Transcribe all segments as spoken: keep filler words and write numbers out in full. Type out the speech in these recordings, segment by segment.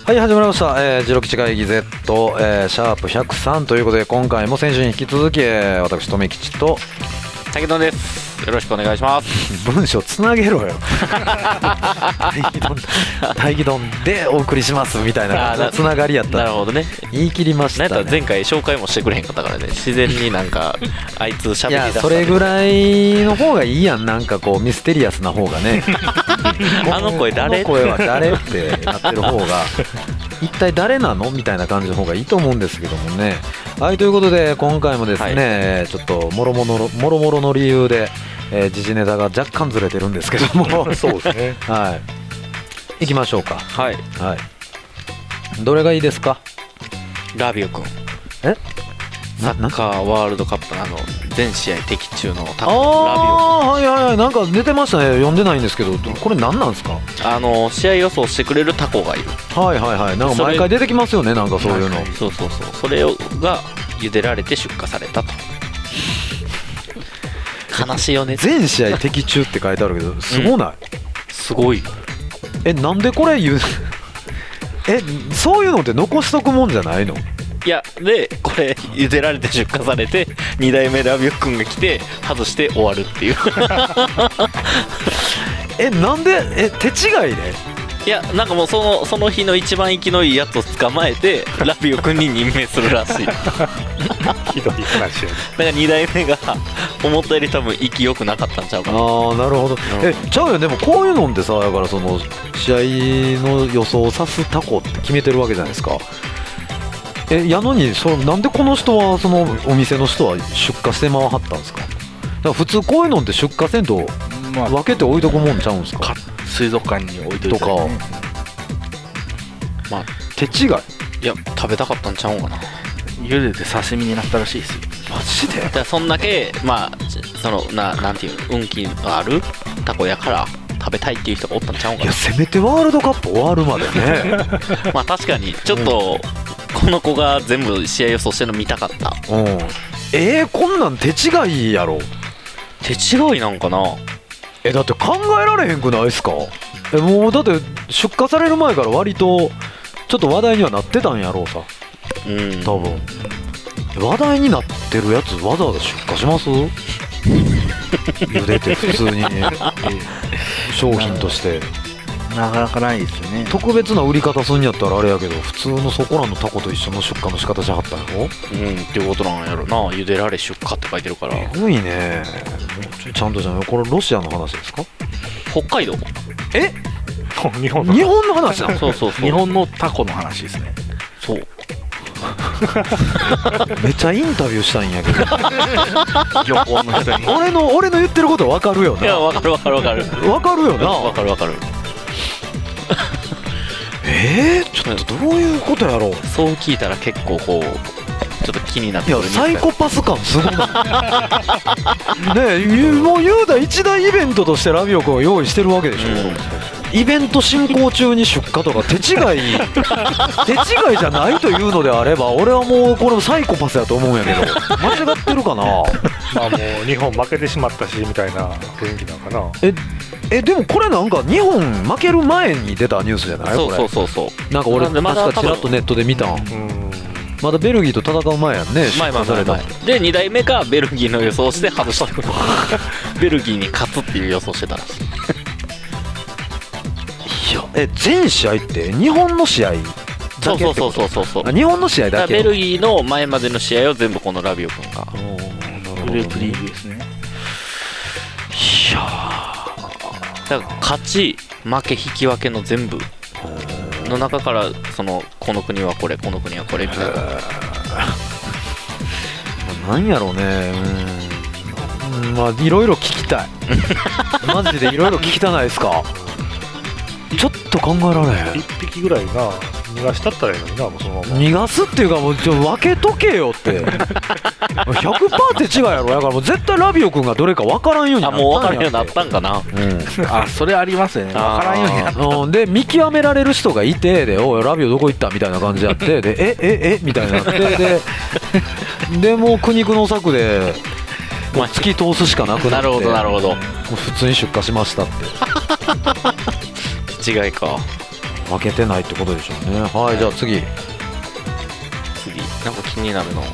はい、始まりました、えー、ジロ吉会議 Z、えー、シャープひゃくさんということで、今回も先週に引き続き、えー、私とめきちと武富です。よろしくお願いします。 文章つなげろよ大義丼大義丼でお送りしますみたいなつながりやった。 なるほどね、 言い切りましたね。 なんか前回紹介もしてくれへんかったからね、自然になんかあいつ喋り出した。 いや、それぐらいの方がいいやん。なんかこうミステリアスな方がねあの声誰？ この声は誰ってなってる方が一体誰なのみたいな感じの方がいいと思うんですけどもね。はい、ということで今回もですね、はい、ちょっともろもろもろもろの理由で、えー、時事ネタが若干ずれてるんですけどもそうですね。 はい、行きましょうか。 はい、 はい、どれがいいですか？ ラビオ君。 え？ サッカーワールドカップのあの全試合的中のタコ、ああ、はいはいはい、なんか出てましたね。読んでないんですけど、これ何なんですか？ あの試合予想してくれるタコがいる。 はいはいはい、なんか毎回出てきますよね、なんかそういうの。 そうそうそう、それが茹でられて出荷されたと。悲しいよね。 全試合的中って書いてあるけど、すごない？うん、 すごい。 え、なんでこれ言うえ、そういうのって残しとくもんじゃないの？ いや、でこれ茹でられて出荷されてに代目ラビオ君が来て外して終わるっていうえ、なんで？え、手違いで？ いや、なんかもうそのその日の一番生きのいいやつを捕まえてラビオ君に任命するらしいひどい話よね。 だからに代目が思ったより多分息良くなかったんちゃうかな。 あー、なるほど、うん、え、ちゃうよ。でもこういうのってさ、だからその試合の予想を指すタコって決めてるわけじゃないですか。え、やのにそなんでこの人は、そのお店の人は出荷して回はったんですか？だから普通こういうのって出荷せんと分けて置いとくもんちゃうんですか？ 水族館に置いといて、ね、 とか、まあ手違い。 いや、食べたかったんちゃうんかな。 茹でて刺身になったらしいですよ。 マジで？ だからそんだけ、まあそのななんていう運気のあるタコやから食べたいっていう人がおったんちゃうんかな。 いや、せめてワールドカップ終わるまでねまあ確かにちょっと、うん、この子が全部試合予想してるの見たかった。 うん、えー、こんなん手違いやろ。 手違いなんかな。 え、だって考えられへんくないですか？え、もうだって出荷される前から割とちょっと話題にはなってたんやろうさ。 うん、 多分話題になってるやつわざわざ出荷します茹でて普通に商品としてなかなかないですよね。 特別な売り方するんやったらあれやけど、普通のそこらのタコと一緒の出荷の仕方しはったんやろ。うん、 っていうことなんやろな。茹でられ出荷って書いてるから。 すごいね。ちょちゃんとじゃない。これロシアの話ですか？ 北海道？ え？ 日本の日本の話なの？ そうそうそう、 日本のタコの話ですね。 そうめっちゃインタビューしたいんやけど漁港の人に俺の俺の言ってること分かるよな。 いや、分かる分かる分かる分かるよな。 分かる分かるえー、ちょっとどういうことやろう。 そう聞いたら結構こうちょっと気になってくる。 いや、サイコパス感すごいねえ、もう言うた一大イベントとしてラビオ君を用意してるわけでしょ、うん、イベント進行中に出荷とか手違い手違いじゃないというのであれば、俺はもうこれサイコパスやと思うんやけど間違ってるかな。 まあもう日本負けてしまったしみたいな雰囲気なのかな。 ええ、でもこれなんか日本負ける前に出たニュースじゃない？ そうそうそうそう。 なんか俺確かちらっとネットで見たん、うん、まだベルギーと戦う前やんね。 前前前前でに代目がベルギーの予想して外したベルギーに勝つっていう予想してたらしい。 いや、え、全試合って日本の試合だけってこと？ そうそうそうそうそう。 日本の試合だけ。 ベルギーの前までの試合を全部このラビオ君が。 グループリーグですね。 いやー、 だから勝ち負け引き分けの全部の中から、そのこの国はこれ、この国はこれみたいな。 なんやろうね。うん、まあいろいろ聞きたいマジでいろいろ聞きたないですか？ちょっと考えられへん。 いっぴきぐらいな逃がしたったらいいのにな。もうそのまま逃がすっていうか、もうちょ分けとけよってひゃくパーセント って違うやろ。だからもう絶対ラビオ君がどれか分からんようになったんやって。 あ、もう分からんようになったんかな、 うん、あ、それありますよね。分からんようになった、 うん、で見極められる人がいて、でおいラビオどこ行ったみたいな感じでやってでえええみたいになってででもう苦肉の策でもう突き通すしかなくなって、 なるほどなるほど、 もう普通に出荷しましたって違いか。 負けてないってことでしょうね。はい、じゃあ次次なんか気になるの。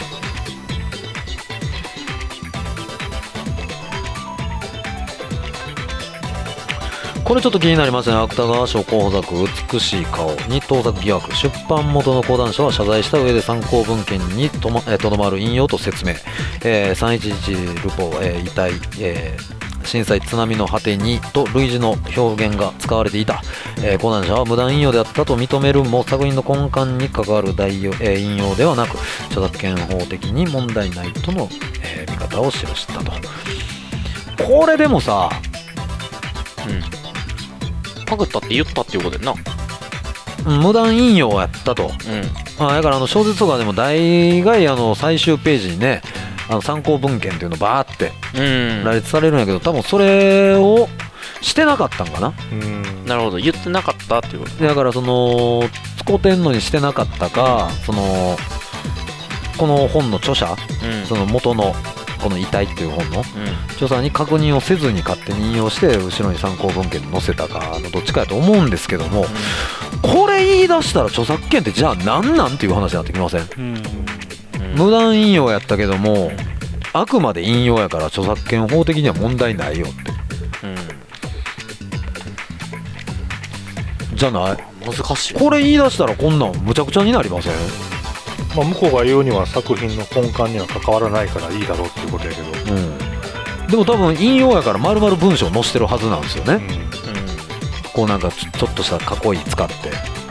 これちょっと気になりますね。芥川賞候補作美しい顔に盗作疑惑、出版元の講談社は謝罪した上で参考文献にとど、まえー、まる引用と説明、えー、さんいちいちルポ、えー、遺体、えー、震災津波の果てにと類似の表現が使われていた、えー、講談社は無断引用であったと認めるも作品の根幹に関わる代用、えー、引用ではなく著作権法的に問題ないとの、えー、見方を記したと。これでもさ、 うんパクったって言ったっていうことやな。 無断引用やったと、うん、あだからあの小説とかでも大概あの最終ページにねあの参考文献っていうのバーって羅列されるんやけど、多分それをしてなかったんかな。 うんなるほど、言ってなかったっていうことだからその使ってんのにしてなかったか、そのこの本の著者、うん、その元のこの遺体っていう本の著者に確認をせずに勝手に引用して後ろに参考文献に載せたかのどっちかやと思うんですけども、うん、これ言い出したら著作権ってじゃあ何なんっていう話になってきません、うん、無断引用やったけどもあくまで引用やから著作権法的には問題ないよって、うん、じゃない難しい。 これ言い出したらこんなんむちゃくちゃになりません？ まあ、向こうが言うには作品の根幹には関わらないからいいだろうっていうことやけど、 うん、でも多分引用やから丸々文章載せてるはずなんですよね、うんうん、こうなんかちょっとした囲い使って、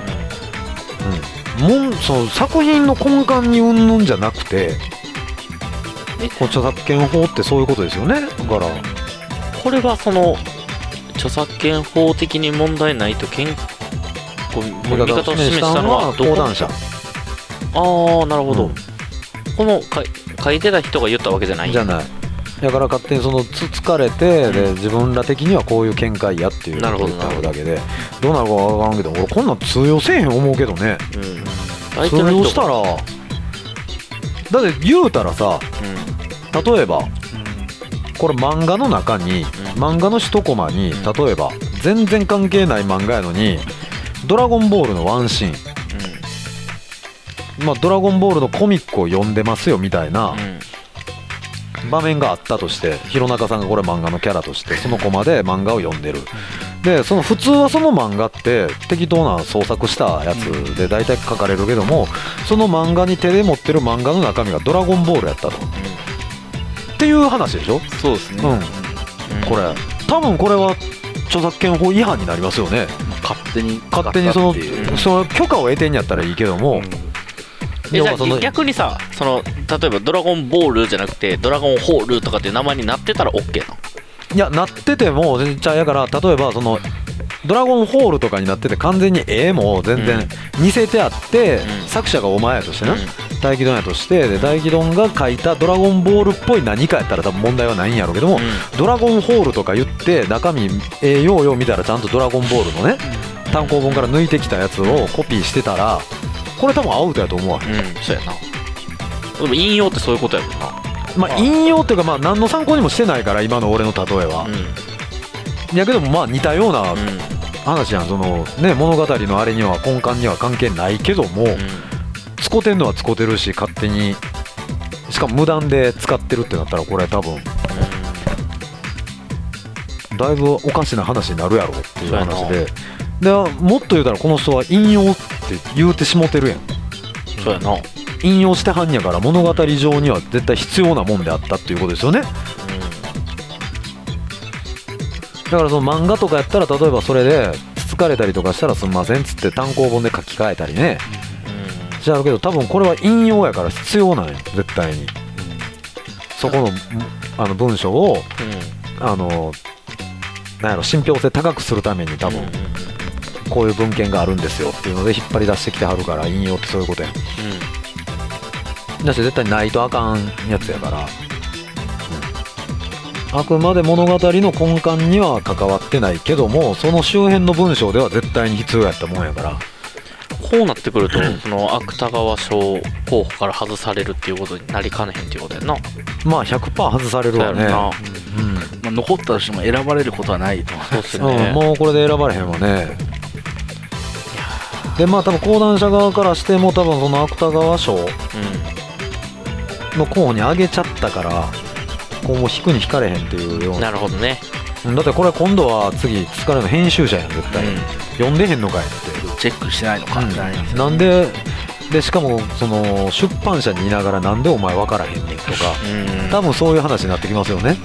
うんうん、もんその作品の根幹にうんぬんじゃなくてこう著作権法ってそういうことですよね。だからこれがその著作権法的に問題ないとけんこう見方を示したのは講談社。 ああなるほど、うん、このか書いてた人が言ったわけじゃないじゃない。だから勝手にそのつつかれて、うん、で自分ら的にはこういう見解やっていうことを言っただけでどうなるかわからんけど俺こんなん通用せえへん思うけどね、うん、通用したらだって言うたらさ、うん、例えば、うん、これ漫画の中に、うん、漫画の一コマに、うん、例えば全然関係ない漫画やのにドラゴンボールのワンシーンまあ、ドラゴンボールのコミックを読んでますよみたいな場面があったとして弘中さんがこれ漫画のキャラとしてそのコマで漫画を読んでる。でその普通はその漫画って適当な創作したやつで大体書かれるけどもその漫画に手で持ってる漫画の中身がドラゴンボールやったとっていう話でしょ。 そうですね、 うん、これ多分これは著作権法違反になりますよね。 勝手に勝手にその、その許可を得てんやったらいいけども、うんえじゃあ逆にさその例えばドラゴンボールじゃなくてドラゴンホールとかっていう名前になってたら OK なの？ いやなってても全然やから例えばそのドラゴンホールとかになってて完全に絵も全然似せてあって、うん、作者がお前やとしてな、うん、大気丼やとしてで大気丼が書いたドラゴンボールっぽい何かやったら多分問題はないんやろうけども、うん、ドラゴンホールとか言って中身えー、ようよう見たらちゃんとドラゴンボールのね単行本から抜いてきたやつをコピーしてたらこれ多分アウトやと思うわ。 うんそうやな。でも引用ってそういうことやもんな。 まあ引用っていうかまあ何の参考にもしてないから今の俺の例えは、うん、やけどもまあ似たような話やん。そのね物語のあれには根幹には関係ないけども、うん、使ってんのは使ってるし勝手にしかも無断で使ってるってなったらこれ多分、うん、だいぶおかしな話になるやろっていう話で。でもっと言うたらこの人は引用って言うてしもてるやん。 そうやな。 引用してはんやから物語上には絶対必要なもんであったっていうことですよね、うん、だからその漫画とかやったら例えばそれでつつかれたりとかしたらすんませんっつって単行本で書き換えたりね、うん、しちゃうけど多分これは引用やから必要なんよ絶対に、うん、そこの、あの文章を、うん、あのなんやろ信憑性高くするために多分、うんこういう文献があるんですよっていうので引っ張り出してきてはるから引用ってそういうことやん、うん、だし絶対ないとあかんやつやから、うん、あくまで物語の根幹には関わってないけどもその周辺の文章では絶対に必要やったもんやからこうなってくるとその芥川賞候補から外されるっていうことになりかねへんっていうことやな。 まあ ひゃくパーセント 外されるわね、うんうんまあ、残ったとしても選ばれることはないと。 そうですね、 うん、もうこれで選ばれへんわね。 でまあ多分講談社側からしても多分その芥川賞の候補に上げちゃったからこうもう引くに引かれへんっていうような。 なるほどね。 だってこれ今度は次疲れるの編集者やん絶対、うん、読んでへんのかいってチェックしてないのか、うん、 なんででしかもその出版社にいながらなんでお前分からへんねんとか、うん、多分そういう話になってきますよね、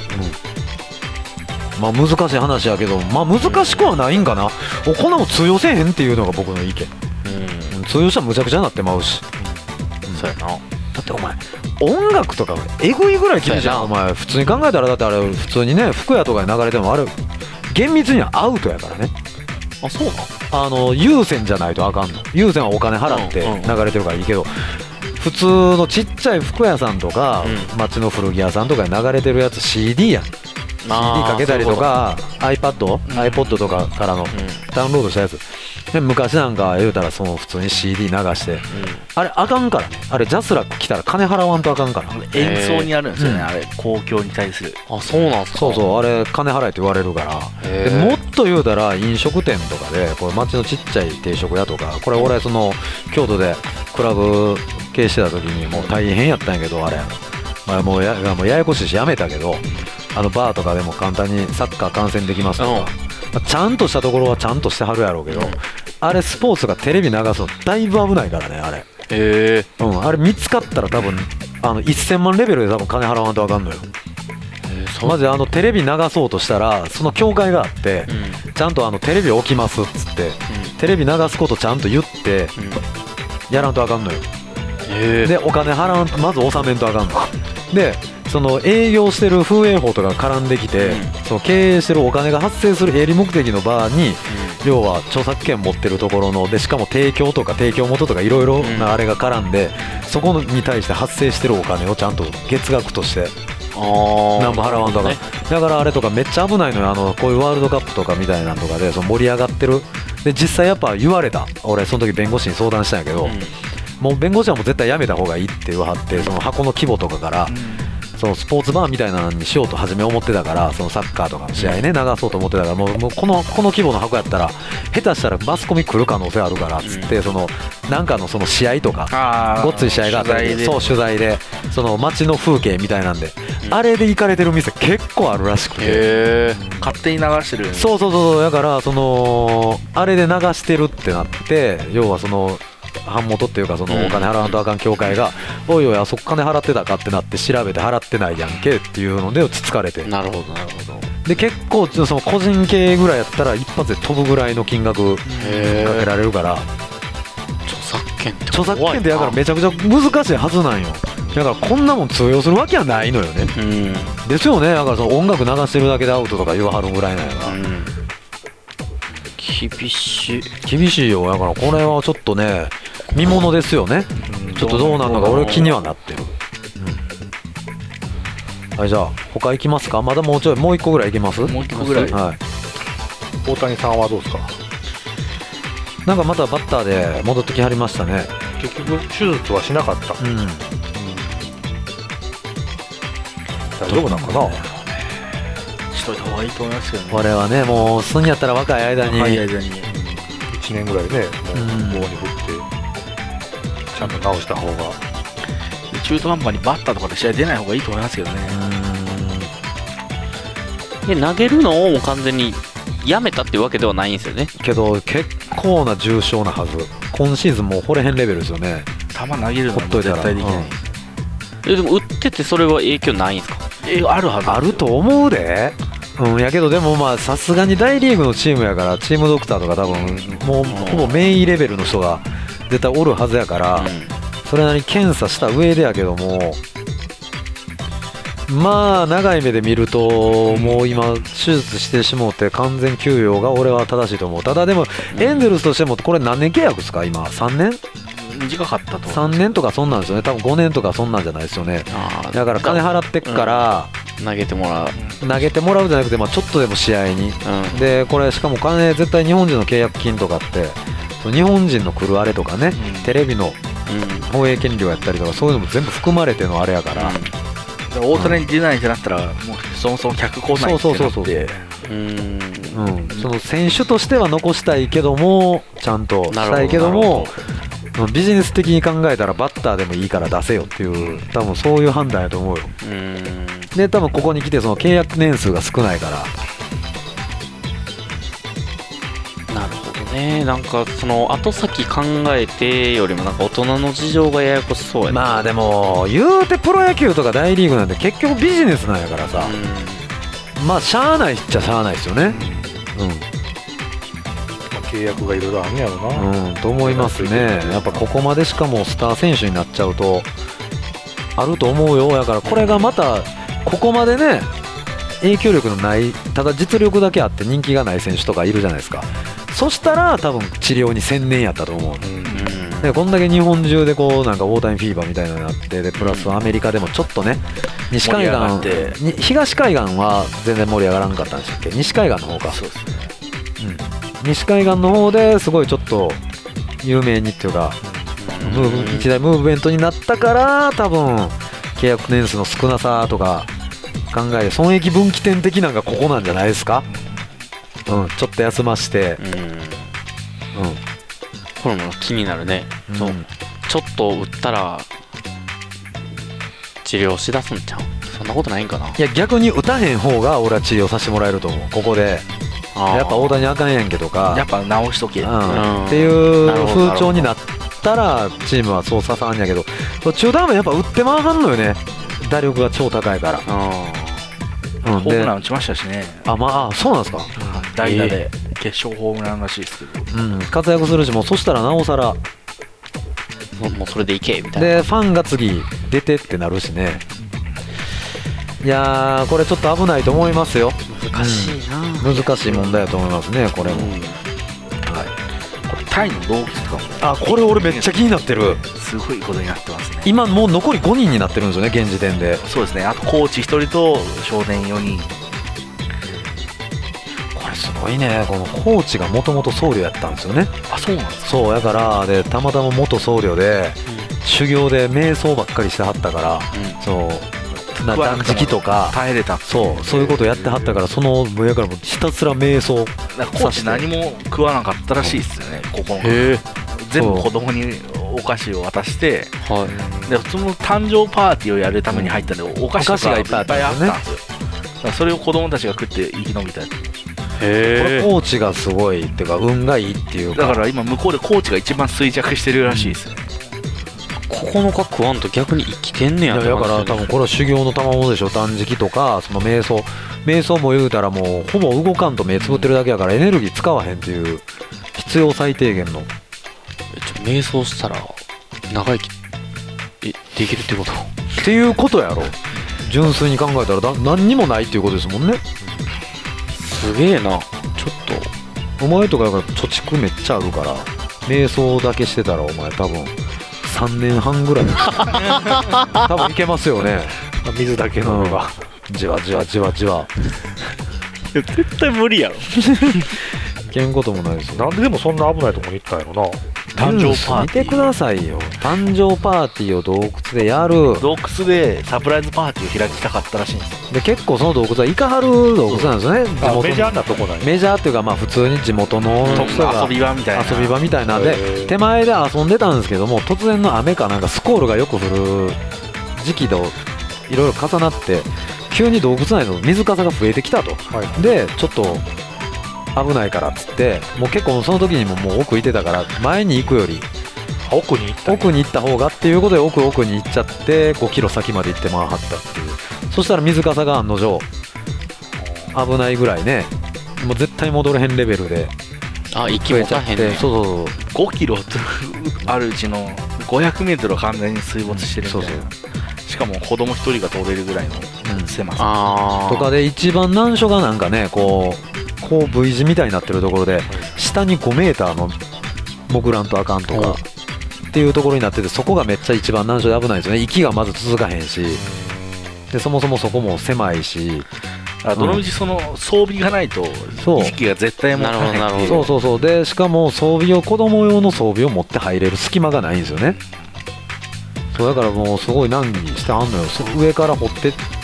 うん、まあ難しい話やけどまあ難しくはないんかな、うん、こんなもん通用せえへんっていうのが僕の意見、うん、通用したらむちゃくちゃになってまうし、 うん、そうやな。だってお前音楽とかえぐいぐらい厳しいじゃんお前。普通に考えたらだってあれ普通にね服屋とかに流れてもあれ厳密にはアウトやからね。 あ、そうなあの有線じゃないとあかんの。有線はお金払って流れてるからいいけど、普通のちっちゃい服屋さんとか、うん、街の古着屋さんとかに流れてるやつ シーディー やん。 シーディー かけたりとか iPad、うん、iPod とかからのダウンロードしたやつで昔なんか言うたらその普通に シーディー 流して、うん、あれあかんからね。あれジャスラック来たら金払わんとあかんから。 演奏にあるんですよね、うん、あれ公共に対する。 あ、そうなんすか。 そうそう、あれ金払えって言われるから。でもっと言うたら飲食店とかでこれ街のちっちゃい定食屋とか、これ俺その京都でクラブ経営してた時にもう大変やったんやけど、あれ、まあ、もう や, もうややこしいしやめたけど、あのバーとかでも簡単にサッカー観戦できますとか、まあ、ちゃんとしたところはちゃんとしてはるやろうけど、うん、あれスポーツがテレビ流すのだいぶ危ないからねあれ。 へー、 うん、あれ見つかったら多分あのせんまんレベルで多分金払わんとあかんのよ。まずあのテレビ流そうとしたらその協会があって、うん、ちゃんとあのテレビ置きますっつって、うん、テレビ流すことちゃんと言って、うん、やらんとあかんのよ。でお金払わんとまず納めんとあかんので、その営業してる風営法とか絡んできて、うん、その経営してるお金が発生する営利目的の場に、うん、要は著作権持ってるところので、しかも提供とか提供元とかいろいろなあれが絡んで、うん、そこに対して発生してるお金をちゃんと月額として何も払わんとか、ね、だからあれとかめっちゃ危ないのよ。あのこういうワールドカップとかみたいなのとかでその盛り上がってるで、実際やっぱ言われた。俺その時弁護士に相談したんやけど、うん、もう弁護士はもう絶対やめた方がいいって言わはって、その箱の規模とかから、うん、そのスポーツバーみたいなのにしようと初め思ってたから、そのサッカーとかの試合ね流そうと思ってたから、もう、もうこのこの規模の箱やったら下手したらマスコミ来る可能性あるからっつって、うん、そのなんかのその試合とかごっつい試合があったり、そう取材でその街の風景みたいなんで、うん、あれで行かれてる店結構あるらしくて、 へー、勝手に流してる。 そうそうそう、だからそのあれで流してるってなって、要はその版元っていうかそのお金払わんとあかん協会が、うん、おいおいあそこ金払ってたかってなって調べて払ってないやんけっていうのでつつかれて。 なるほどなるほど。 で結構その個人経営ぐらいやったら一発で飛ぶぐらいの金額かけられるから。 著作権って著作権ってだからめちゃくちゃ難しいはずなんよ。だからこんなもん通用するわけはないのよね、うん、ですよね。だからその音楽流してるだけでアウトとか言わはるぐらいなんやから、うん、 厳しい厳しいよ。だからこれはちょっとね見ものですよね、うん、ちょっとどうなるのか俺気にはなってる、うん、はい、じゃあ他行きますか。まだもうちょいもう一個ぐらい行きます。 もう一個ぐらい、 はい、 大谷さんはどうですか。 なんかまたバッターで戻ってきはりましたね。 結局手術はしなかった、うん、大丈夫なのかな。 しといた方がいいと思いますけどね。 これはねもうすんやったら若い間に、 若い間にいちねんぐらいねもう棒に振ってちゃんと直した方が、 中途半端にバッターとかで試合出ない方がいいと思いますけどね。 で投げるのをもう完全にやめたっていうわけではないんですよね。 けど結構な重症なはず。今シーズンもう掘れへんレベルですよね。 球投げるのも絶対できない、うん、 えでも打っててそれは影響ないんですか。 えあるはず。 あると思うで。うん、やけどでもまあさすがに大リーグのチームやからチームドクターとか多分もうほぼ名医レベルの人が絶対おるはずやから、うん、それなりに検査した上でやけども、まあ長い目で見るともう今手術してしもうて完全休養が俺は正しいと思う。ただでもエンゼルスとしてもこれ何年契約ですか今。さんねん短かったと。 さんねんとかそんなんですよね。多分ごねんとかそんなんじゃないですよね。だから金払ってっから、 うん、投げてもらう投げてもらうじゃなくて、まあちょっとでも試合に、うん、でこれしかも金絶対日本人の契約金とかって日本人の来るあれとかね、うん、テレビの放映権料やったりとかそういうのも全部含まれてのあれやから、 うん、大谷に出ないってなったら、もうそもそも客来ないってなって、 うーん、 うん、その選手としては残したいけどもちゃんとしたいけどもビジネス的に考えたらバッターでもいいから出せよっていう多分そういう判断やと思うよ。 うーん、 で多分ここに来てその契約年数が少ないから。 なるほどね。なんかその後先考えてよりもなんか大人の事情がややこしそうやな。 まあでも言うてプロ野球とか大リーグなんて結局ビジネスなんやからさ、まあしゃあないっちゃしゃあないですよね。うん、 まあ、契約がいろいろあるんやろな、 うん、と思いますね。やっぱここまでしかもスター選手になっちゃうとあると思うよ。だからこれがまたここまでね影響力のないただ実力だけあって人気がない選手とかいるじゃないですか。そしたら多分治療に専念やったと思う、うん、でこんだけ日本中でこうなんか大谷フィーバーみたいなのがあってでプラスアメリカでもちょっとね西海岸に東海岸は全然盛り上がらなかったんでしたっけ。西海岸の方か。 そうですね、 うん、西海岸の方ですごいちょっと有名にっていうかムーブ一大ムーブメントになったから多分契約年数の少なさとか考えて損益分岐点的なのがここなんじゃないですか。うん、ちょっと休まして、 うん、うん、 うん、 これも気になるね、 うん、 そうちょっと打ったら治療しだすんちゃう。そんなことないんかな。 いや逆に打たへん方が俺は治療させてもらえると思う。ここでやっぱ大谷あかんやんけとかやっぱ直しとけ、 ううんん、っていう風潮になったらチームはそうささんやけど中途半端にやっぱ打って回らんのよね。打力が超高いから。 うん、 ホームラン打ちましたしね。 あ、まあそうなんですか。 代打で決勝ホームランらしいですけど、 うん、活躍するしもうそしたらなおさらももうそれでいけみたいな。 でファンが次出てってなるしね。いやーこれちょっと危ないと思いますよ。 難しいな、 うん、難しい問題だと思いますねこれも、うん、はい、 これタイの動物とかもあこれ俺めっちゃ気になってる。 すごいことになってますね。 今もう残りごにんになってるんですよね現時点で。 そうですね。あとコーチひとりと少年よにん。 これすごいね。このコーチがもともと僧侶やったんですよね。 あ、そうなんですか。 そうやからでたまたま元僧侶で、うん、修行で瞑想ばっかりしてはったから、うん、そうな断食とか耐えれた。 そうそういうことやってはったからその分野からもひたすら瞑想なんかコーチ何も食わなかったらしいですよね、うん、ここへ全部子供にお菓子を渡して、はい、で普通の誕生パーティーをやるために入ったんで、うん、お菓子とかがいっぱいあったんですよ。だからそれを子供たちが食って生き延びたり。 へこれコーチがすごいっていうか運がいいっていうか。 だから今向こうでコーチが一番衰弱してるらしいですね、 うん、ここのか食わんと逆に生きてんねや。 だから多分これは修行の賜物でしょ。断食とかその瞑想瞑想も言うたらもうほぼ動かんと目つぶってるだけやからエネルギー使わへんっていう必要最低限の。 えちょ瞑想したら長生きえできるってことっていうことやろ。純粋に考えたらだ何にもないっていうことですもんね。 すげえな。ちょっとお前とかだから貯蓄めっちゃあるから瞑想だけしてたらお前多分さんねんはんぐらい多分いけますよね。水だけ飲むが、うん、じわじわじわじわ絶対無理やろいけんこともないですよ。 なんででもそんな危ないとこに行ったんやろな。 誕生パーティー見てくださいよ。誕生パーティーを洞窟でやる。 洞窟でサプライズパーティーを開きたかったらしいんですよ。 で結構その洞窟はイカハル洞窟なんですよね。地元メジャーなとこない。 メジャーっていうかまあ普通に地元の人が遊び場みたいな遊び場みたいなんで手前で遊んでたんですけども突然の雨かなんかスコールがよく降る時期といろいろ重なって急に洞窟内の水かさが増えてきたと、はい、でちょっと危ないからっつってもう結構その時にももう奥行ってたから前に行くより奥に行った奥に行った方がっていうことで奥奥に行っちゃってごキロ先まで行って回ったっていう。そしたら水かさが案の定危ないぐらいねもう絶対戻れへんレベルであ息もたへんね。 そうそうそうごキロあるうちのごひゃくメートルは完全に水没してるみたいな、うん、そうそうしかも子供一人が通れるぐらいの狭さ、うん、 あとかで一番難所がなんかねこうこう V 字みたいになってるところで下にごメーターの潜らんとあかんとかっていうところになっててそこがめっちゃ一番難所で危ないですよね。息がまず続かへんしでそもそもそこも狭いしあどのみちその装備がないと意識が絶対持たない。 そうそうそうでしかも装備を子供用の装備を持って入れる隙間がないんですよね。そうだからもうすごい難儀してはんのよ。上から掘って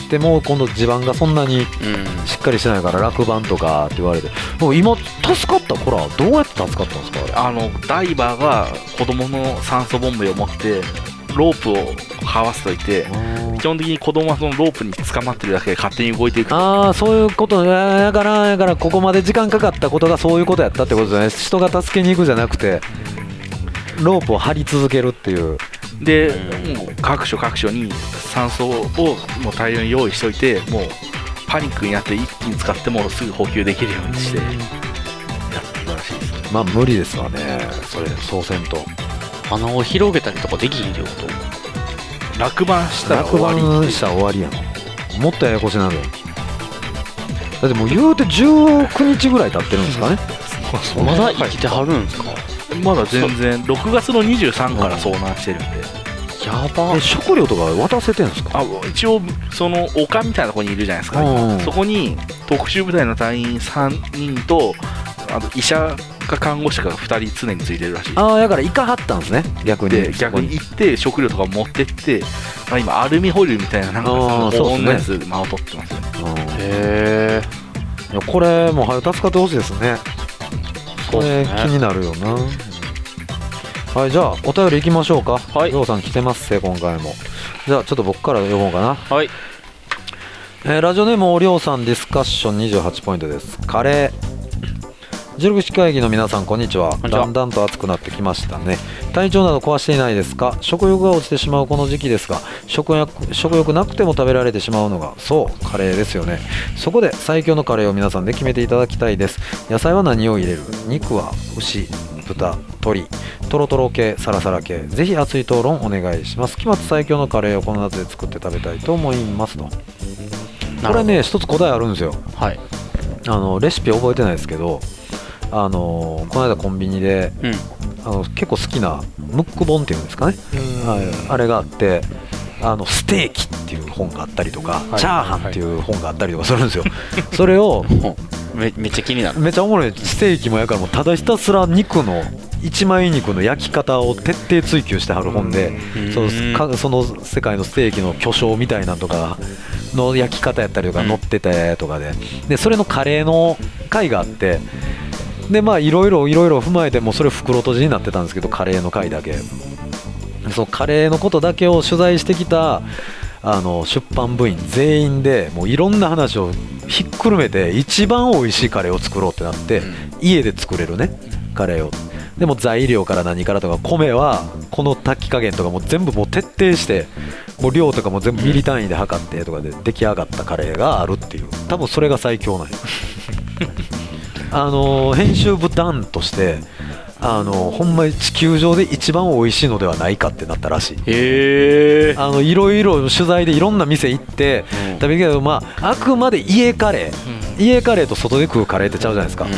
しても今度地盤がそんなにしっかりしてないから落盤とかって言われて、でも今助かった子らどうやって助かったんですか？ あのダイバーが子供の酸素ボンベを持ってロープを這わせといて、基本的に子供はそのロープに捕まってるだけで勝手に動いていく。 ああ、そういうことやから、やからここまで時間かかったことがそういうことやったってことですね。人が助けに行くじゃなくてロープを張り続けるっていう。 で、もう各所各所に酸素をもう大量に用意しといて、もうパニックになって一気に使ってもすぐ補給できるようにしてやってたらしいですね。 まあ無理ですわね、それそうせんと。 穴を広げたりとかできひんってこと？ 落盤したら終わり。 落盤したら終わりやん。もっとややこしなる。だってもう言うてじゅうくにちぐらい経ってるんですかね。 まだ生きてはるんですか？ まだ全然ろくがつのにじゅうさんから遭難してるんで。 やば。 え、食料とか渡せてるんですか？ あ、一応その丘みたいなところにいるじゃないですか、 うん、 そこに特殊部隊の隊員さんにんとあと医者か看護師がふたり常についてるらしい。 ああ、だから行かはったんですね、逆に。 で逆に行って食料とか持ってって、まあ、今アルミホイルみたいななんかその保温のやつ間を取ってますよね。 へえ。これもう早く助かってほしいですね。これ気になるよな。はい、じゃあお便りいきましょうか。はい、りょうさん来てますね今回も。じゃあちょっと僕から読もうかな。 はい。 えー、ラジオネームおりょうさんディスカッションにじゅうはちポイントです。カレー。十口会議の皆さんこんにちは。だんだんと暑くなってきましたね。体調など壊していないですか？食欲が落ちてしまうこの時期ですが、食欲、食欲なくても食べられてしまうのがそうカレーですよね。そこで最強のカレーを皆さんで決めていただきたいです。野菜は何を入れる？肉は牛、豚、鶏、トロトロ系、サラサラ系。ぜひ熱い討論お願いします。期末最強のカレーをこの夏で作って食べたいと思いますと。これね、一つ答えあるんですよ。はい。あのレシピ覚えてないですけど、あのこの間コンビニで、うん、あの結構好きなムック本っていうんですかね、はい、あれがあって、あのステーキっていう本があったりとか、はい、チャーハンっていう本があったりとかするんですよ。それをめ, めっちゃ気になる。 めっちゃおもろい。ステーキもやからもうただひたすら肉の一枚肉の焼き方を徹底追求してはる本で、その, その世界のステーキの巨匠みたいなとかの焼き方やったりとか載っててとかで、でそれのカレーの回があって、でまあいろいろいろいろ踏まえてもうそれ袋閉じになってたんですけど、カレーの回だけ、そのカレーのことだけを取材してきたあの出版部員全員でもういろんな話をひっくるめて一番美味しいカレーを作ろうってなって、家で作れるねカレーを。でも材料から何からとか、米はこの炊き加減とかも全部もう徹底して、もう量とかも全部ミリ単位で測ってとかで出来上がったカレーがあるっていう、多分それが最強なんよ。あの編集部団としてあのほんまに地球上で一番美味しいのではないかってなったらしい。 へー。 あのいろいろ取材でいろんな店行って食べるけど、まああくまで家カレー、うん、家カレーと外で食うカレーってちゃうじゃないですか、うん、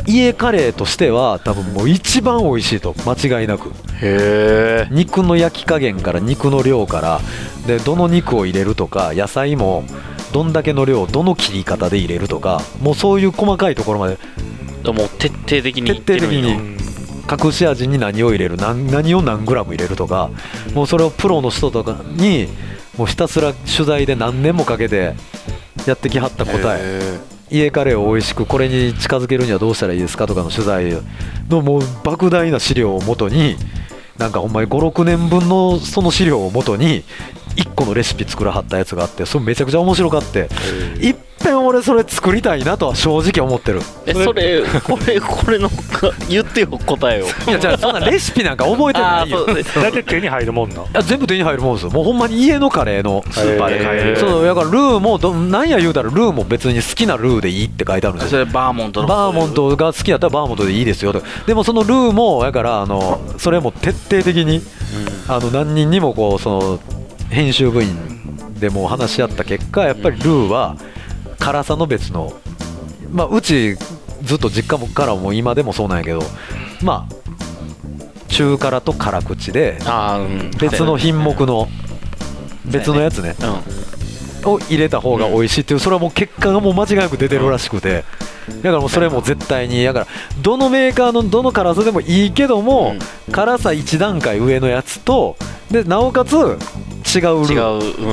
家カレーとしては多分もう一番美味しいと間違いなく。 へー。 肉の焼き加減から肉の量からで、どの肉を入れるとか、野菜もどんだけの量どの切り方で入れるとか、もうそういう細かいところまでもう徹底的に徹底的に隠し味に何を入れる、 何, 何を何グラム入れるとか、もうそれをプロの人とかにもうひたすら取材で何年もかけてやってきはった答え、家カレーを美味しくこれに近づけるにはどうしたらいいですかとかの取材のもう莫大な資料をもとに、なんかほんまにごろくねんぶんのその資料をもとにいっこのレシピ作らはったやつがあって、それめちゃくちゃ面白かって、いっぺん俺それ作りたいなとは正直思ってる。 え、それこれこれの言ってよ答えを。 いや、じゃあそんなレシピなんか覚えてないよ。 大体手に入るもんな。 全部手に入るもんですよ。もうほんまに家のカレーのスーパーで買える。そうだからルーもどなんや言うたらルーも別に好きなルーでいいって書いてあるんですよ。 それバーモントのバーモントが好きやったらバーモントでいいですよと。でもそのルーもだからあのそれも徹底的に、うん、あの何人にもこうその編集部員でも話し合った結果、やっぱりルーは辛さの別の、まあうちずっと実家もからも今でもそうなんやけど、まあ中辛と辛口で別の品目の別のやつねを入れた方が美味しいっていう、それはもう結果がもう間違いなく出てるらしくて、だからもうそれも絶対にだからどのメーカーのどの辛さでもいいけども、辛さいち段階上のやつとでなおかつ違うルー、 違う、うん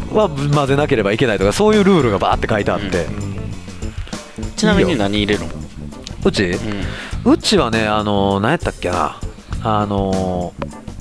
は混ぜなければいけないとか、そういうルールがバーって書いてあって、 うん、ちなみに何入れるの？ うち、うん、うちはね、あの何やったっけな、あの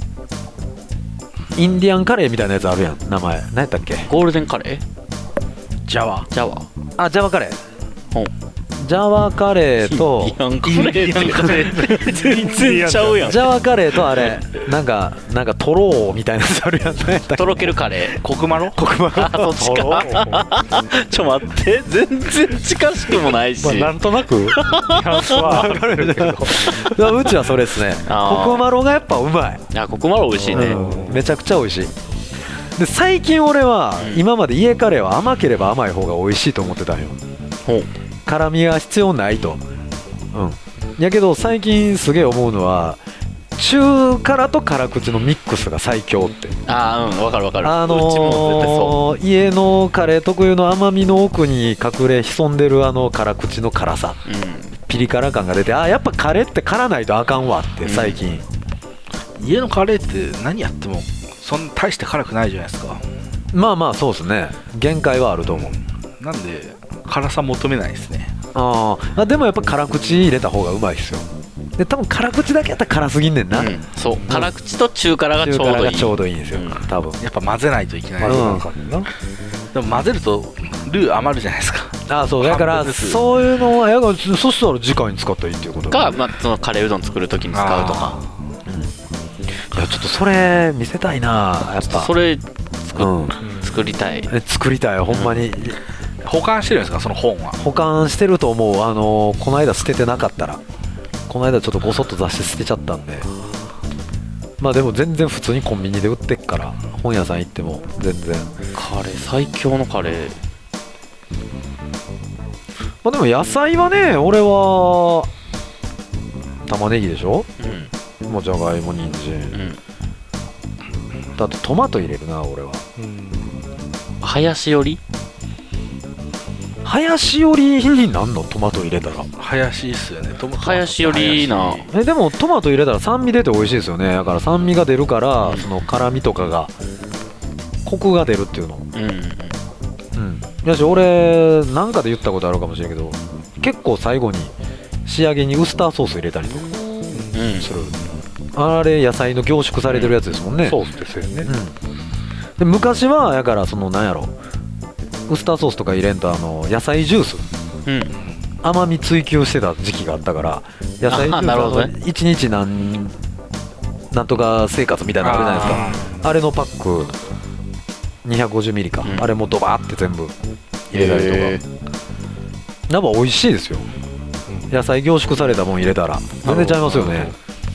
インディアンカレーみたいなやつあるやん、名前何やったっけ？ ゴールデンカレー？ ジャワジャワあ、ジャワカレー、 ほんジャワカレーとインディアンカレー全然ちゃうやん。 ジャワカレーとあれなんかなんかトローみたいなやつあるやん、何やったっけ？ とろけるカレー、 コクマロ？ コクマロ？ あ、そっちか。ちょ待って、全然近しくもないし、 まあ、なんとなくニュアンスは分かるんだけどうちはそれですね。コクマロがやっぱうまい。 あ、コクマロ美味しいね、 うん、めちゃくちゃ美味しい。で最近俺は、うん、今まで家カレーは甘ければ甘い方が美味しいと思ってたんよ。 ほう、 辛みが必要ないと。うん。やけど最近すげえ思うのは、中辛と辛口のミックスが最強って。 ああ、うん、分かる分かる。 あのー、 うちも絶対そう。 家のカレー特有の甘みの奥に隠れ潜んでるあの辛口の辛さ、うん、ピリ辛感が出て、あ、やっぱカレーって辛ないとあかんわって最近、 うん、家のカレーって何やってもそんな大して辛くないじゃないですか。 まあまあそうですね、限界はあると思う。 なんで辛さ求めないですね。 ああ、でもやっぱ辛口入れた方がうまいですよ。で多分辛口だけやったら辛すぎんねんな、うん、 そう、辛口と中辛がちょうどいい。中辛がちょうどいいんですよ、うん、多分やっぱ混ぜないといけない、うん、でも混ぜるとルー余るじゃないですか。 ああ、そうだからそういうのはやがそしたら直に使ったらいいっていうことか、まあ、そのカレーうどん作るときに使うとか、 うん、いやちょっとそれ見せたいな、やっぱそれ 作,、うん、作りたい作りたいほんまに、うん、 保管してるんですか、その本は？ 保管してると思う。あのー、この間捨ててなかったら、この間ちょっとごそっと雑誌捨てちゃったんで、まあでも全然普通にコンビニで売ってっから、本屋さん行っても全然。 カレー、最強のカレー。 まあでも野菜はね、俺は玉ねぎでしょ、うん、もうじゃがいも、人参、うん、だってトマト入れるな俺は。うん、 ハヤシ寄り？ ハヤシ寄りになんの？トマト入れたらハヤシっすよね。 ハヤシ寄りな。 えでもトマト入れたら酸味出て美味しいですよね。だから酸味が出るから、うん、その辛みとかがコクが出るっていうの。うんうん。やし俺なんかで言ったことあるかもしれんけど、結構最後に仕上げにウスターソース入れたりとかする、うん、あれ野菜の凝縮されてるやつですもんね、うん、 ソースですよね、うん、 で昔はやからそのなんやろ、ウスターソースとか入れんとあの野菜ジュース、うん、甘み追求してた時期があったから、野菜ジュースいちにちなんなんとか生活みたいなのあるじゃないですか。 あ, あれのパックにひゃくごじゅうミリか、うん、あれもドバーって全部入れたりとか、やっぱ美味しいですよ、うん、野菜凝縮されたもん入れたら全然ちゃいますよね。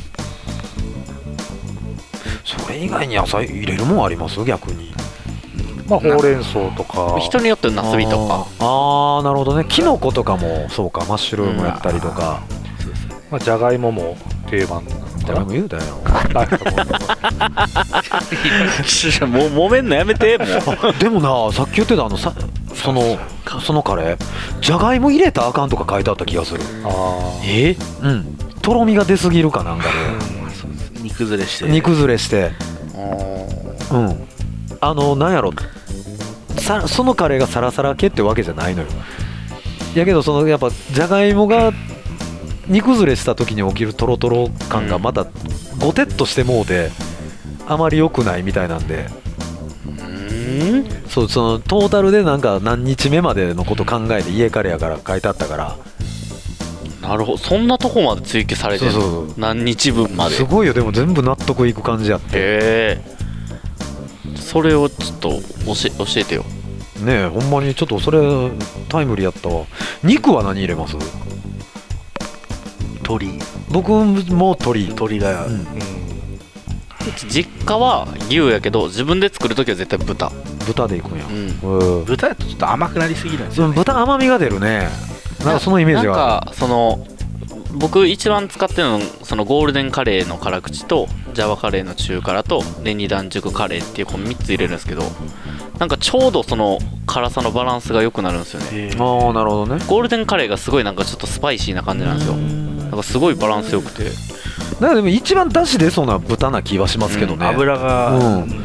それ以外に野菜入れるもんあります？逆にまあほうれん草とか、 人によってナスビとか、 ああなるほどね。キノコとかもそうか、マッシュルームやったりとか、 うん、まあじゃがいもも定番なのかな。 じゃがいも言うたよもう揉めんのやめてもうでもな、さっき言ってたあのさそのそのカレーじゃがいも入れたらあかんとか書いてあった気がする。あえー、うんとろみが出すぎるかなんかで、 うん、煮崩れして煮崩れしてうん、あのなんやろさ、そのカレーがサラサラ系ってわけじゃないのよ。やけどそのやっぱじゃがいもが煮崩れした時に起きるトロトロ感がまたゴテッとしてもうてあまり良くないみたいなんで、うーん、そう、そのトータルでなんか何日目までのこと考えて家カレーやから書いてあったから。 なるほど、そんなとこまで追求されてるの。そうそうそう、何日分まで。 すごいよ。でも全部納得いく感じやって。 へえ、それをちょっと教え、教えてよねえ。ほんまにちょっとそれタイムリーやったわ。肉は何入れます？ 鶏。 僕も鶏。 鶏が、うんうん、 実家は牛やけど自分で作るときは絶対豚。 豚でいくんや、 うんうん、豚やとちょっと甘くなりすぎるんですよね。 豚甘みが出るね。なんかそのイメージがなんかその僕一番使ってるのそのゴールデンカレーの辛口とジャワカレーの中辛とレニダン熟カレーっていうこのみっつ入れるんですけど、なんかちょうどその辛さのバランスが良くなるんですよね。 ああなるほどね。 ゴールデンカレーがすごいなんかちょっとスパイシーな感じなんですよ。なんかすごいバランス良くて、 なんかでも一番出汁出そうな豚な気はしますけどね、 うん、油が、 うん、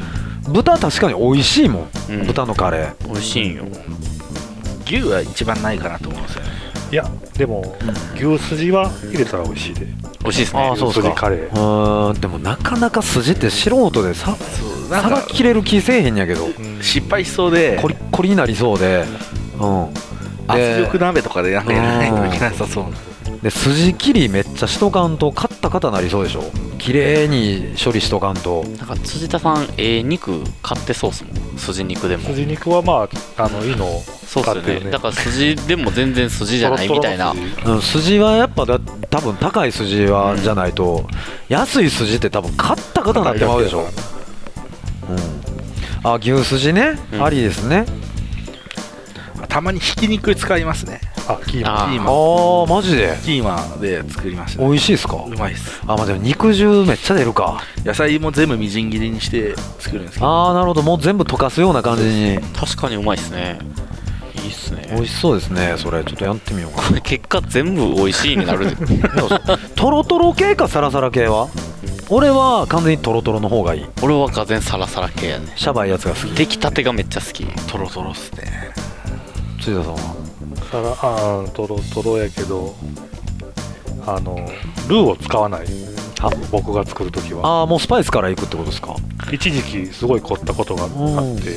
豚確かに美味しいもん、うん、豚のカレー美味しいんよ。 牛は一番ないかなと思うんですよね。 いやでも、うん、牛すじは入れたら美味しいで。 美味しいですね。 ああそうですか。 カレー。 うん、でもなかなか筋って素人でささばきれる気せえへんやけど、うん、 失敗しそうでコリコリになりそうで、うん、 圧力鍋とかでなんかやらないといけなさそうで、筋切りめっちゃしとかんとカッタカタなりそうでしょ。綺麗に処理しとかんと。 なんか辻田さんええ肉買ってそうっすもん。筋肉でも筋肉はまああのいいのそうっすよね。だから筋でも全然筋じゃないみたいな。 うん、筋はやっぱだ多分高い筋はじゃないと、うん、安い筋って多分カッタカタなってまうでしょ。うん、あ牛筋ね、うん、ありですね。 たまにひき肉使いますね。 あキーマン。 あーマジでキーマンで作りました、 ね、美味しいですか。 うまいです。 あまあでも肉汁めっちゃ出るか。 野菜も全部みじん切りにして作るんですけど。 ああなるほど、もう全部溶かすような感じに。 確かにうまいですね。いいっすね。 美味しそうですね。それちょっとやってみようかな。 結果全部美味しいになるトロトロ系かサラサラ系は。俺は完全にトロトロの方がいい。 俺は完全サラサラ系やね。 シャバいやつが好き。 出来たてがめっちゃ好き。 トロトロっすね。 辻田さんはサラあートロトロやけど、あのルーを使わない。あ僕が作るときは。 ああもうスパイスからいくってことですか。 一時期すごい凝ったことがあって、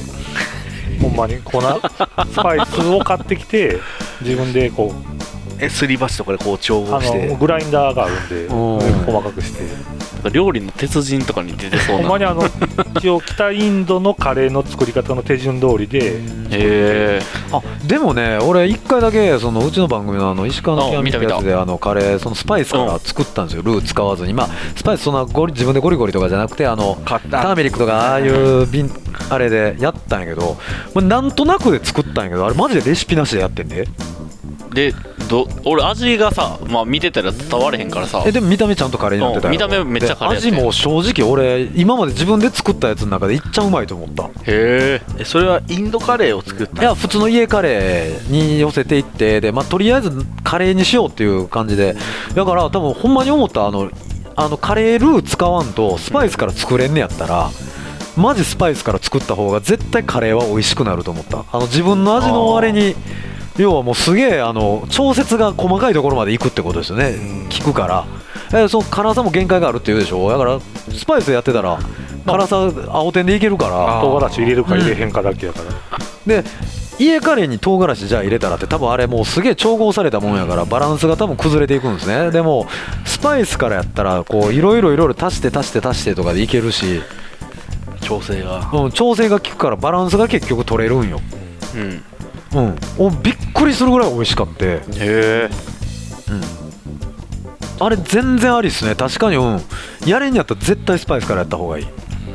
ほんまに粉スパイスを買ってきて自分でこうえすり鉢とかでこう調合して、 あのグラインダーがあるんで細かくして。 料理の鉄人とかに出てそうな。 ほんまにあの一応北インドのカレーの作り方の手順通りで。 へえ。 あでもね俺一回だけそのうちの番組のあの石川の極みってやつであのカレーそのスパイスから作ったんですよ、ルー使わずに。まあスパイスそんなゴリ自分でゴリゴリとかじゃなくてあのターメリックとかああいう瓶あれでやったんやけど、まあ、なんとなくで作ったんやけどあれマジでレシピなしでやってんで。 でど俺味がさ、まあ、見てたら伝われへんからさ。 えでも見た目ちゃんとカレーになってたよ、 うん、見た目めっちゃカレーやって味も正直俺今まで自分で作ったやつの中でいっちゃうまいと思った。 へえ。それはインドカレーを作った。 いや普通の家カレーに寄せていってで、まあ、とりあえずカレーにしようっていう感じで、だから多分ほんまに思ったあのあのカレールー使わんとスパイスから作れんねやったらマジスパイスから作った方が絶対カレーは美味しくなると思った。あの自分の味のあれに要はもうすげえあの調節が細かいところまでいくってことですよね、効くから。えその辛さも限界があるっていうでしょ。だからスパイスやってたら辛さ青天でいけるから唐辛子入れるか入れへんかだけやから、 うん、で家カレーに唐辛子じゃあ入れたらって多分あれもうすげえ調合されたもんやからバランスが多分崩れていくんですね。でもスパイスからやったらこういろいろいろいろ足して足して足してとかでいけるし調整が、 うん、調整が効くからバランスが結局取れるんよ。 うんうん、おびっくりするぐらい美味しかって。へえ、 うん、あれ全然ありっすね確かに。うん、やれんやったら絶対スパイスからやった方がいい。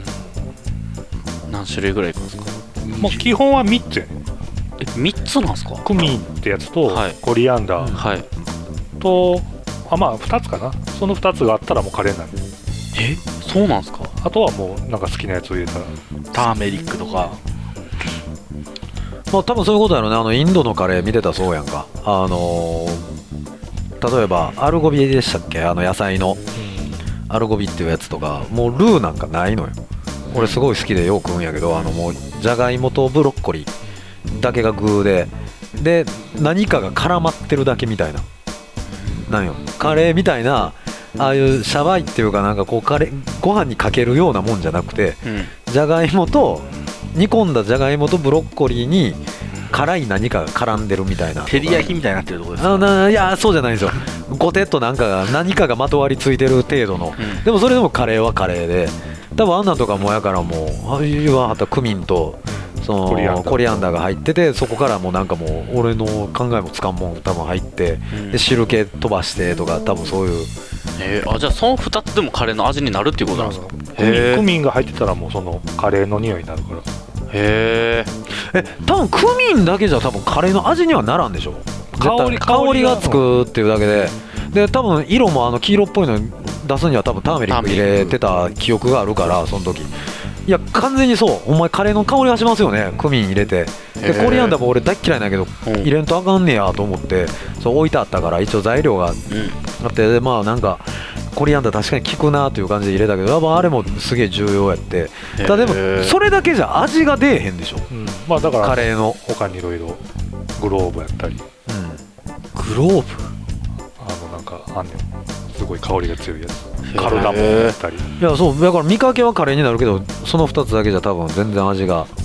何種類ぐらいいくんですか。 もう基本はみっつやね。 えみっつなんすか。 クミンってやつと、はい、コリアンダー、 はい、 とあまあふたつかな。そのふたつがあったらもうカレーになる。 えそうなんすか。 あとはもうなんか好きなやつを入れたらターメリックとか。 まあ、多分そういうことやろね。あのインドのカレー見てたそうやんか。あのー、例えばアルゴビでしたっけ、あの野菜のアルゴビっていうやつとかもうルーなんかないのよ。俺すごい好きでよく食うんやけど、あのもうじゃがいもとブロッコリーだけが具でで何かが絡まってるだけみたいな、なんよカレーみたいなああいうシャバいっていうかなんかこうカレーご飯にかけるようなもんじゃなくて、じゃがいもと煮込んだじゃがいもとブロッコリーに辛い何かが絡んでるみたいな。 照り焼きみたいになってるところですか。 あないやそうじゃないんですよ。ゴテッとなんかが何かがまとわりついてる程度の、うん、でもそれでもカレーはカレーで多分あんなんとかもやからもうああいうはあとクミンとそのコリアンダー、コリアンダーが入っててそこからもうなんかもう俺の考えもつかんもん多分入って、うん、で汁気飛ばしてとか多分そういう。 えー、あじゃあそのふたつでもカレーの味になるっていうことなんですか。 クミン、クミンが入ってたらもうそのカレーの匂いになるから。 へえ。多分クミンだけじゃ多分カレーの味にはならんでしょ。香り香りがつくっていうだけで、で多分色もあの黄色っぽいの出すには多分ターメリック入れてた記憶があるからその時。いや完全にそうお前カレーの香りがしますよねクミン入れて。でコリアンダーも俺大っ嫌いなんやけど、うん、入れんとあかんねやと思ってそう置いてあったから一応材料があって、うん、まあなんかコリアンダー確かに効くなという感じで入れたけど、やっぱあれもすげえ重要やって。ただでもそれだけじゃ味が出えへんでしょ、うん、 まあだからカレーの他にいろいろグローブやったり、 うん、グローブあのなんかあんねん、すごい香りが強いやつ、カルダモンやったり。 いやそうだから見かけはカレーになるけど、そのふたつだけじゃ多分全然味が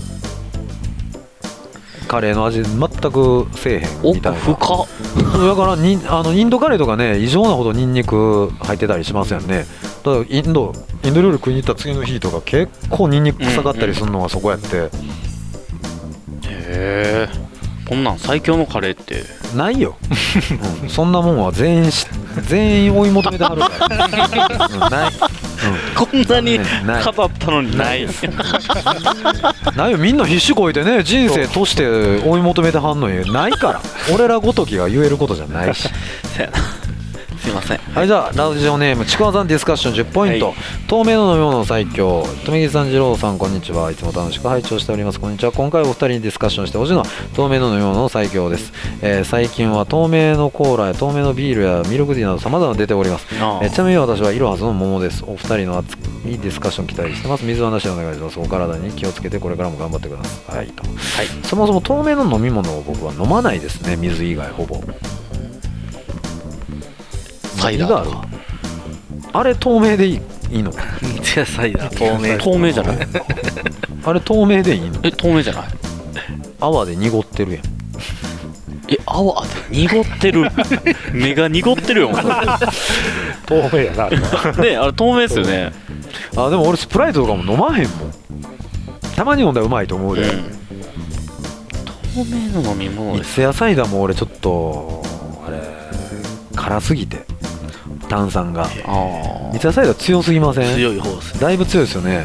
カレーの味全くせえへんみたいな。 奥深っ。 だからにあのインドカレーとかね異常なほどニンニク入ってたりしますよね。だからインドインド料理食いに行った次の日とか結構ニンニク臭かったりするのがそこやって、うんうん、へえこんなん最強のカレーってないよ、うん、そんなもんは全員し全員追い求めてはるから、うん、ない、うん、 こんなに語ったのにないないよ、みんな必死こいてね人生として追い求めてはんのにないから俺らごときが言えることじゃないしすいません。 はい、じゃあラジオネームちくわさんディスカッションじゅっポイント、はい、透明の飲み物最強、とめぎさん、じろうさん、こんにちは。いつも楽しく拝聴しております。こんにちは。今回お二人にディスカッションしてほしいのは透明の飲み物の最強です、えー、最近は透明のコーラや透明のビールやミルクティーなど様々出ております。えー、ちなみに私はイロハスの桃です。お二人の熱いディスカッション期待してます。水はなしでお願いします。お体に気をつけてこれからも頑張ってください、はい、と、はい、そもそも透明の飲み物を僕は飲まないですね。水以外ほぼ。 サイダーとかあれ透明でいい、いいの？ 水やサイダー透明透明じゃないあれ透明でいいの？ え透明じゃない？ 泡で濁ってるやん。 え泡で濁ってる目が濁ってるよ透明やなねえあれ透明ですよね。 あでも俺スプライトとかも飲まへんもん。たまに飲んだらうまいと思うで、うん、 透明の飲み物です。 水やサイダーも俺ちょっとあれ辛すぎて炭酸が。水やサイダー強すぎません？ 強い方です。 だいぶ強いですよね。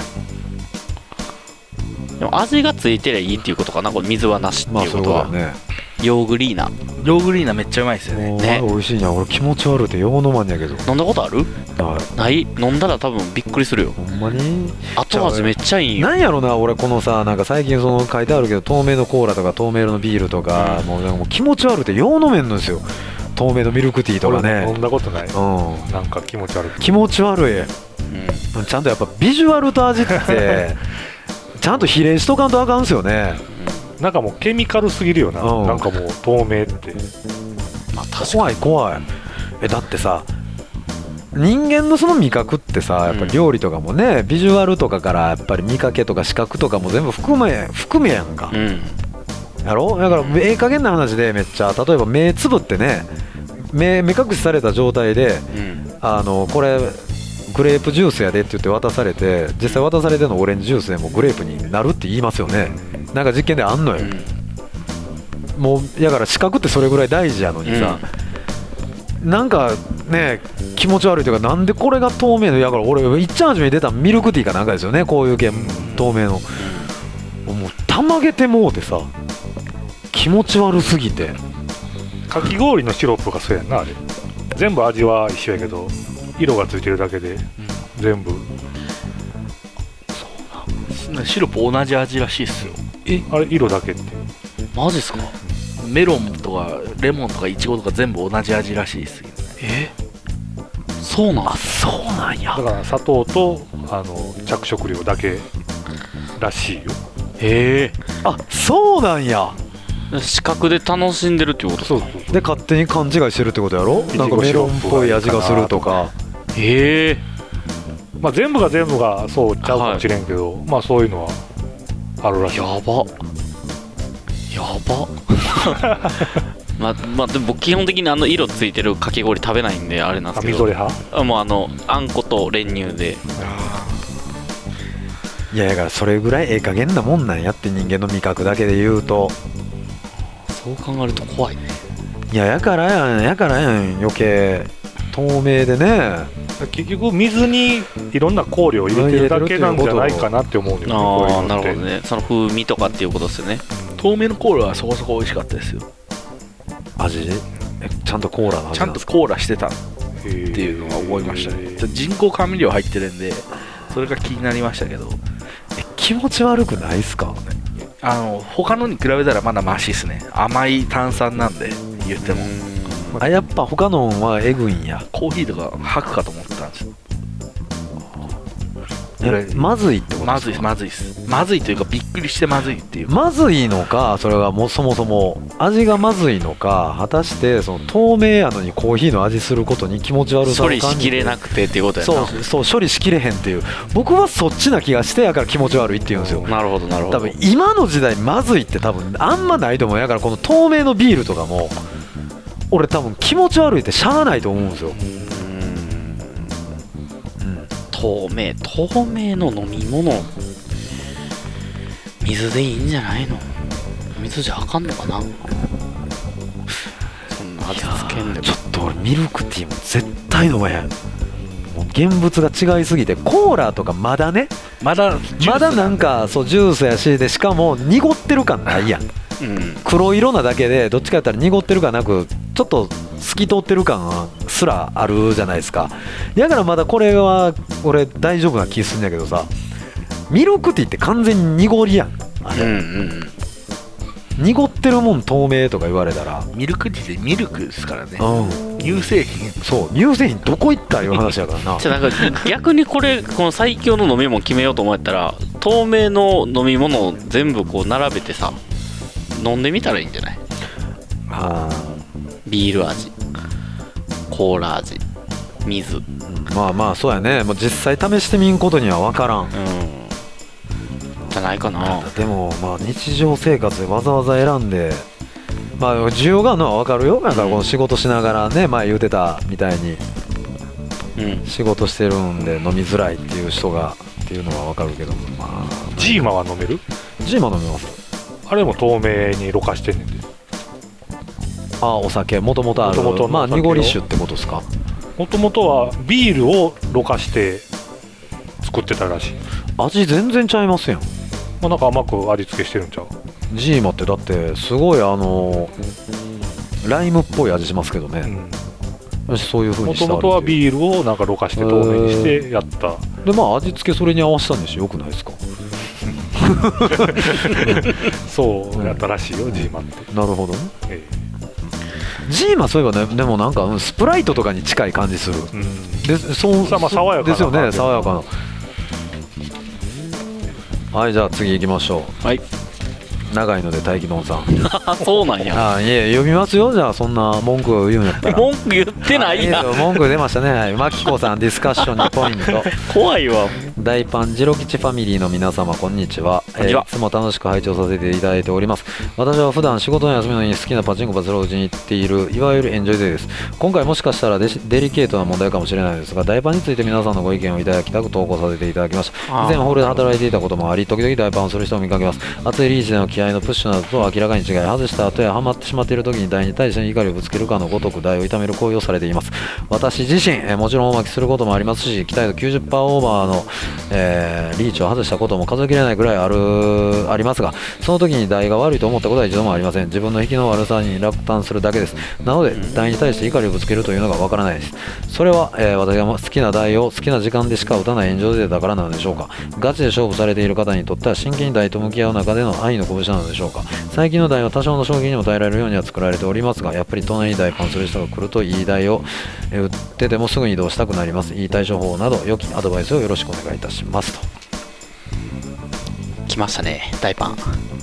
でも味がついてりゃいいっていうことかな、これ水はなしっていうことは。まあそうだね。ヨーグリーナヨーグリーナめっちゃうまいですよね。 ね美味しいな。俺気持ち悪いってよう飲まんやけど。 飲んだことある？ ない。 ない？飲んだら多分びっくりするよ。 ほんまに？ 後味めっちゃいいよ。 なんやろな俺このさなんか最近その書いてあるけど透明のコーラとか透明のビールとか、うん、もうなんかもう気持ち悪いってよう飲めんのですよ。透明のミルクティーとかね。 飲んだことない、 うん、 なんか気持ち悪い気持ち悪い、うん、ちゃんとやっぱビジュアルと味ってちゃんと比例しとかんとあかんすよね。 なんかもうケミカルすぎるよな、うん、なんかもう透明って、 まあ、怖い怖い。えだってさ人間のその味覚ってさやっぱ料理とかもね、うん、ビジュアルとかからやっぱり見かけとか視覚とかも全部含め含めやんか、うん、やろ。だからええ加減な話でめっちゃ例えば目つぶってね 目, 目隠しされた状態で、うん、あのこれグレープジュースやでって言って渡されて実際渡されてのオレンジジュースでもグレープになるって言いますよね。なんか実験であんのよ、うん、もうだから視覚ってそれぐらい大事やのにさ、うん、なんかね気持ち悪いというかなんでこれが透明のやから俺いっちゃん初めに出たミルクティーかなんかですよねこういう系透明のもうたまげてもうてさ気持ち悪すぎて。 かき氷のシロップがそうやんなあれ全部味は一緒やけど色がついてるだけで、うん、全部そうなんシロップ同じ味らしいっすよ。 えあれ色だけってマジっすか？ メロンとかレモンとかイチゴとか全部同じ味らしいっすけどね。 えそうなんあそうなんや。 だから砂糖とあの着色料だけらしいよ。 へえあそうなんや。 視覚で楽しんでるってことですか？ そうそうそうで勝手に勘違いしてるってことやろ。なんかメロンっぽい味がするとか。 へえまあ全部が全部がそうちゃうかもしれんけど、はい、まあそういうのはあるらしい。 やばやばまあまあでも僕基本的にあの色ついてるかき氷食べないんであれなんですけど。 みぞれ派？ あもうあのあんこと練乳で。 いやだからそれぐらいええ加減なもんなんやって人間の味覚だけで言うと。 そう考えると怖いね。 いややからやんやからやん余計透明でね。 結局水にいろんな香料を入れてるだけなんじゃないかなって思うんだよね。 ああなるほどね。その風味とかっていうことですよね。 透明のコーラはそこそこ美味しかったですよ。 味えちゃんとコーラの味ちゃんとコーラしてたっていうのが思いましたね。人工甘味料入ってるんでそれが気になりましたけど。 え気持ち悪くないっすか？ あの他のに比べたらまだマシですね。甘い炭酸なんで言ってもあ、やっぱ他のはえぐいんや。 コーヒーとか吐くかと思ったんですよ。 まずいってことですか？ まずいまずいですまずいというかびっくりしてまずいっていう。 まずいのか、それがもうそもそも味がまずいのか、果たしてその透明やのにコーヒーの味することに気持ち悪さを処感じて理しきれなくてっていうことやな。 そうそう処理しきれへんっていう、僕はそっちな気がしてやから気持ち悪いって言うんですよ。 なるほどなるほど。 多分今の時代まずいって多分あんまないと思う。やからこの透明のビールとかも俺多分気持ち悪いってしゃあないと思うんですよ。 透明透明の飲み物、水でいいんじゃないの？水じゃあかんのかな。そんな味付けんでも。 ちょっと俺ミルクティーも絶対飲めへん。もう現物が違いすぎて、コーラとかまだね、 まだまだなんかそうジュースやしで、しかも濁ってる感ないやん。 うん、 黒色なだけでどっちかやったら濁ってる感なくちょっと透き通ってる感すらあるじゃないですか。だからまだこれは俺大丈夫な気するんだけどさ、ミルクティーって完全に濁りやんあれ、うんうん、濁ってるもん透明とか言われたら、 ミルクティーってミルクですからね、 うん、 乳製品。 そう乳製品どこ行ったいう話やからな。 じゃあなんか逆にこれこの最強の飲み物決めようと思ったら、透明の飲み物を全部こう並べてさ飲んでみたらいいんじゃない？ あビール味、コーラ味、水、うん、 まあまあそうやね。もう実際試してみんことには分からん、うん、 じゃないかな。 でもまあ日常生活でわざわざ選んで、まあ需要があるのは分かるよ。なんかこの仕事しながらね、前言うてたみたいに、うん、仕事してるんで飲みづらいっていう人がっていうのは分かるけど、まあジーマは飲める？ ジーマ飲めます。 あれも透明にろ過してんねんで。 ああ、お酒もともとある、 元々 まあ濁り酒ってことですか？ もともとはビールをろ過して作ってたらしい。 味全然ちゃいますやん。 まあ、なんか甘く味付けしてるんちゃう？ ジーマってだってすごいあのライムっぽい味しますけどね、うん、そういう風にしてある。 もともとはビールをなんかろ過して透明にしてやった。 でまあ味付けそれに合わせたんでしょ。よくないですか？ そうやったらしいよ、うん、ジーマって。 なるほどね、 ええ、ジーマそういえばね、でもなんかスプライトとかに近い感じする、うん、でそうさあまあ爽やかなですよね。爽やかな。はい、じゃあ次行きましょう。 はい、 長いので大気のんさん。 そうなんや。 あ、いえ、読みますよ。じゃあそんな文句を言うんやったら。 文句言ってないやん。 文句出ましたね。はい、マキコさんディスカッションにポイント。 怖いわ。 大パンジロ吉ファミリーの皆様こんにちは。 こんにちは。 えー、いつも楽しく拝聴させていただいております。私は普段仕事の休みの日に好きなパチンコパチロージに行っているいわゆるエンジョイデーです。今回もしかしたらデデリケートな問題かもしれないですが、大パンについて皆さんのご意見をいただきたく投稿させていただきました。以前ホールで働いていたこともあり、時々大パンをする人を見かけます。熱いリーチでの気合のプッシュなどと明らかに違い、外した後やハマってしまっている時に台に対して怒りをぶつけるかのごとく台を痛める行為をされています。私自身、えー、もちろん大巻きすることもありますし、期待度 きゅうじゅっパーセント オーバーの、えー、リーチを外したことも数えきれないぐらいあるありますが、その時に台が悪いと思ったことは一度もありません。自分の引きの悪さに落胆するだけです。なので台に対して怒りをぶつけるというのがわからないです。それは、えー、私が好きな台を好きな時間でしか打たない炎上デーだからなのでしょうか。ガチで勝負されている方にとっては真剣に台と向き合う中での愛の拳なのでしょうか。最近の台は多少の衝撃にも耐えられるようには作られておりますが、やっぱり隣に台パンする人が来るといい台を打っててもすぐに移動したくなります。いい対処法など良きアドバイスをよろしくお願いいたしますと。 来ましたね、大パン。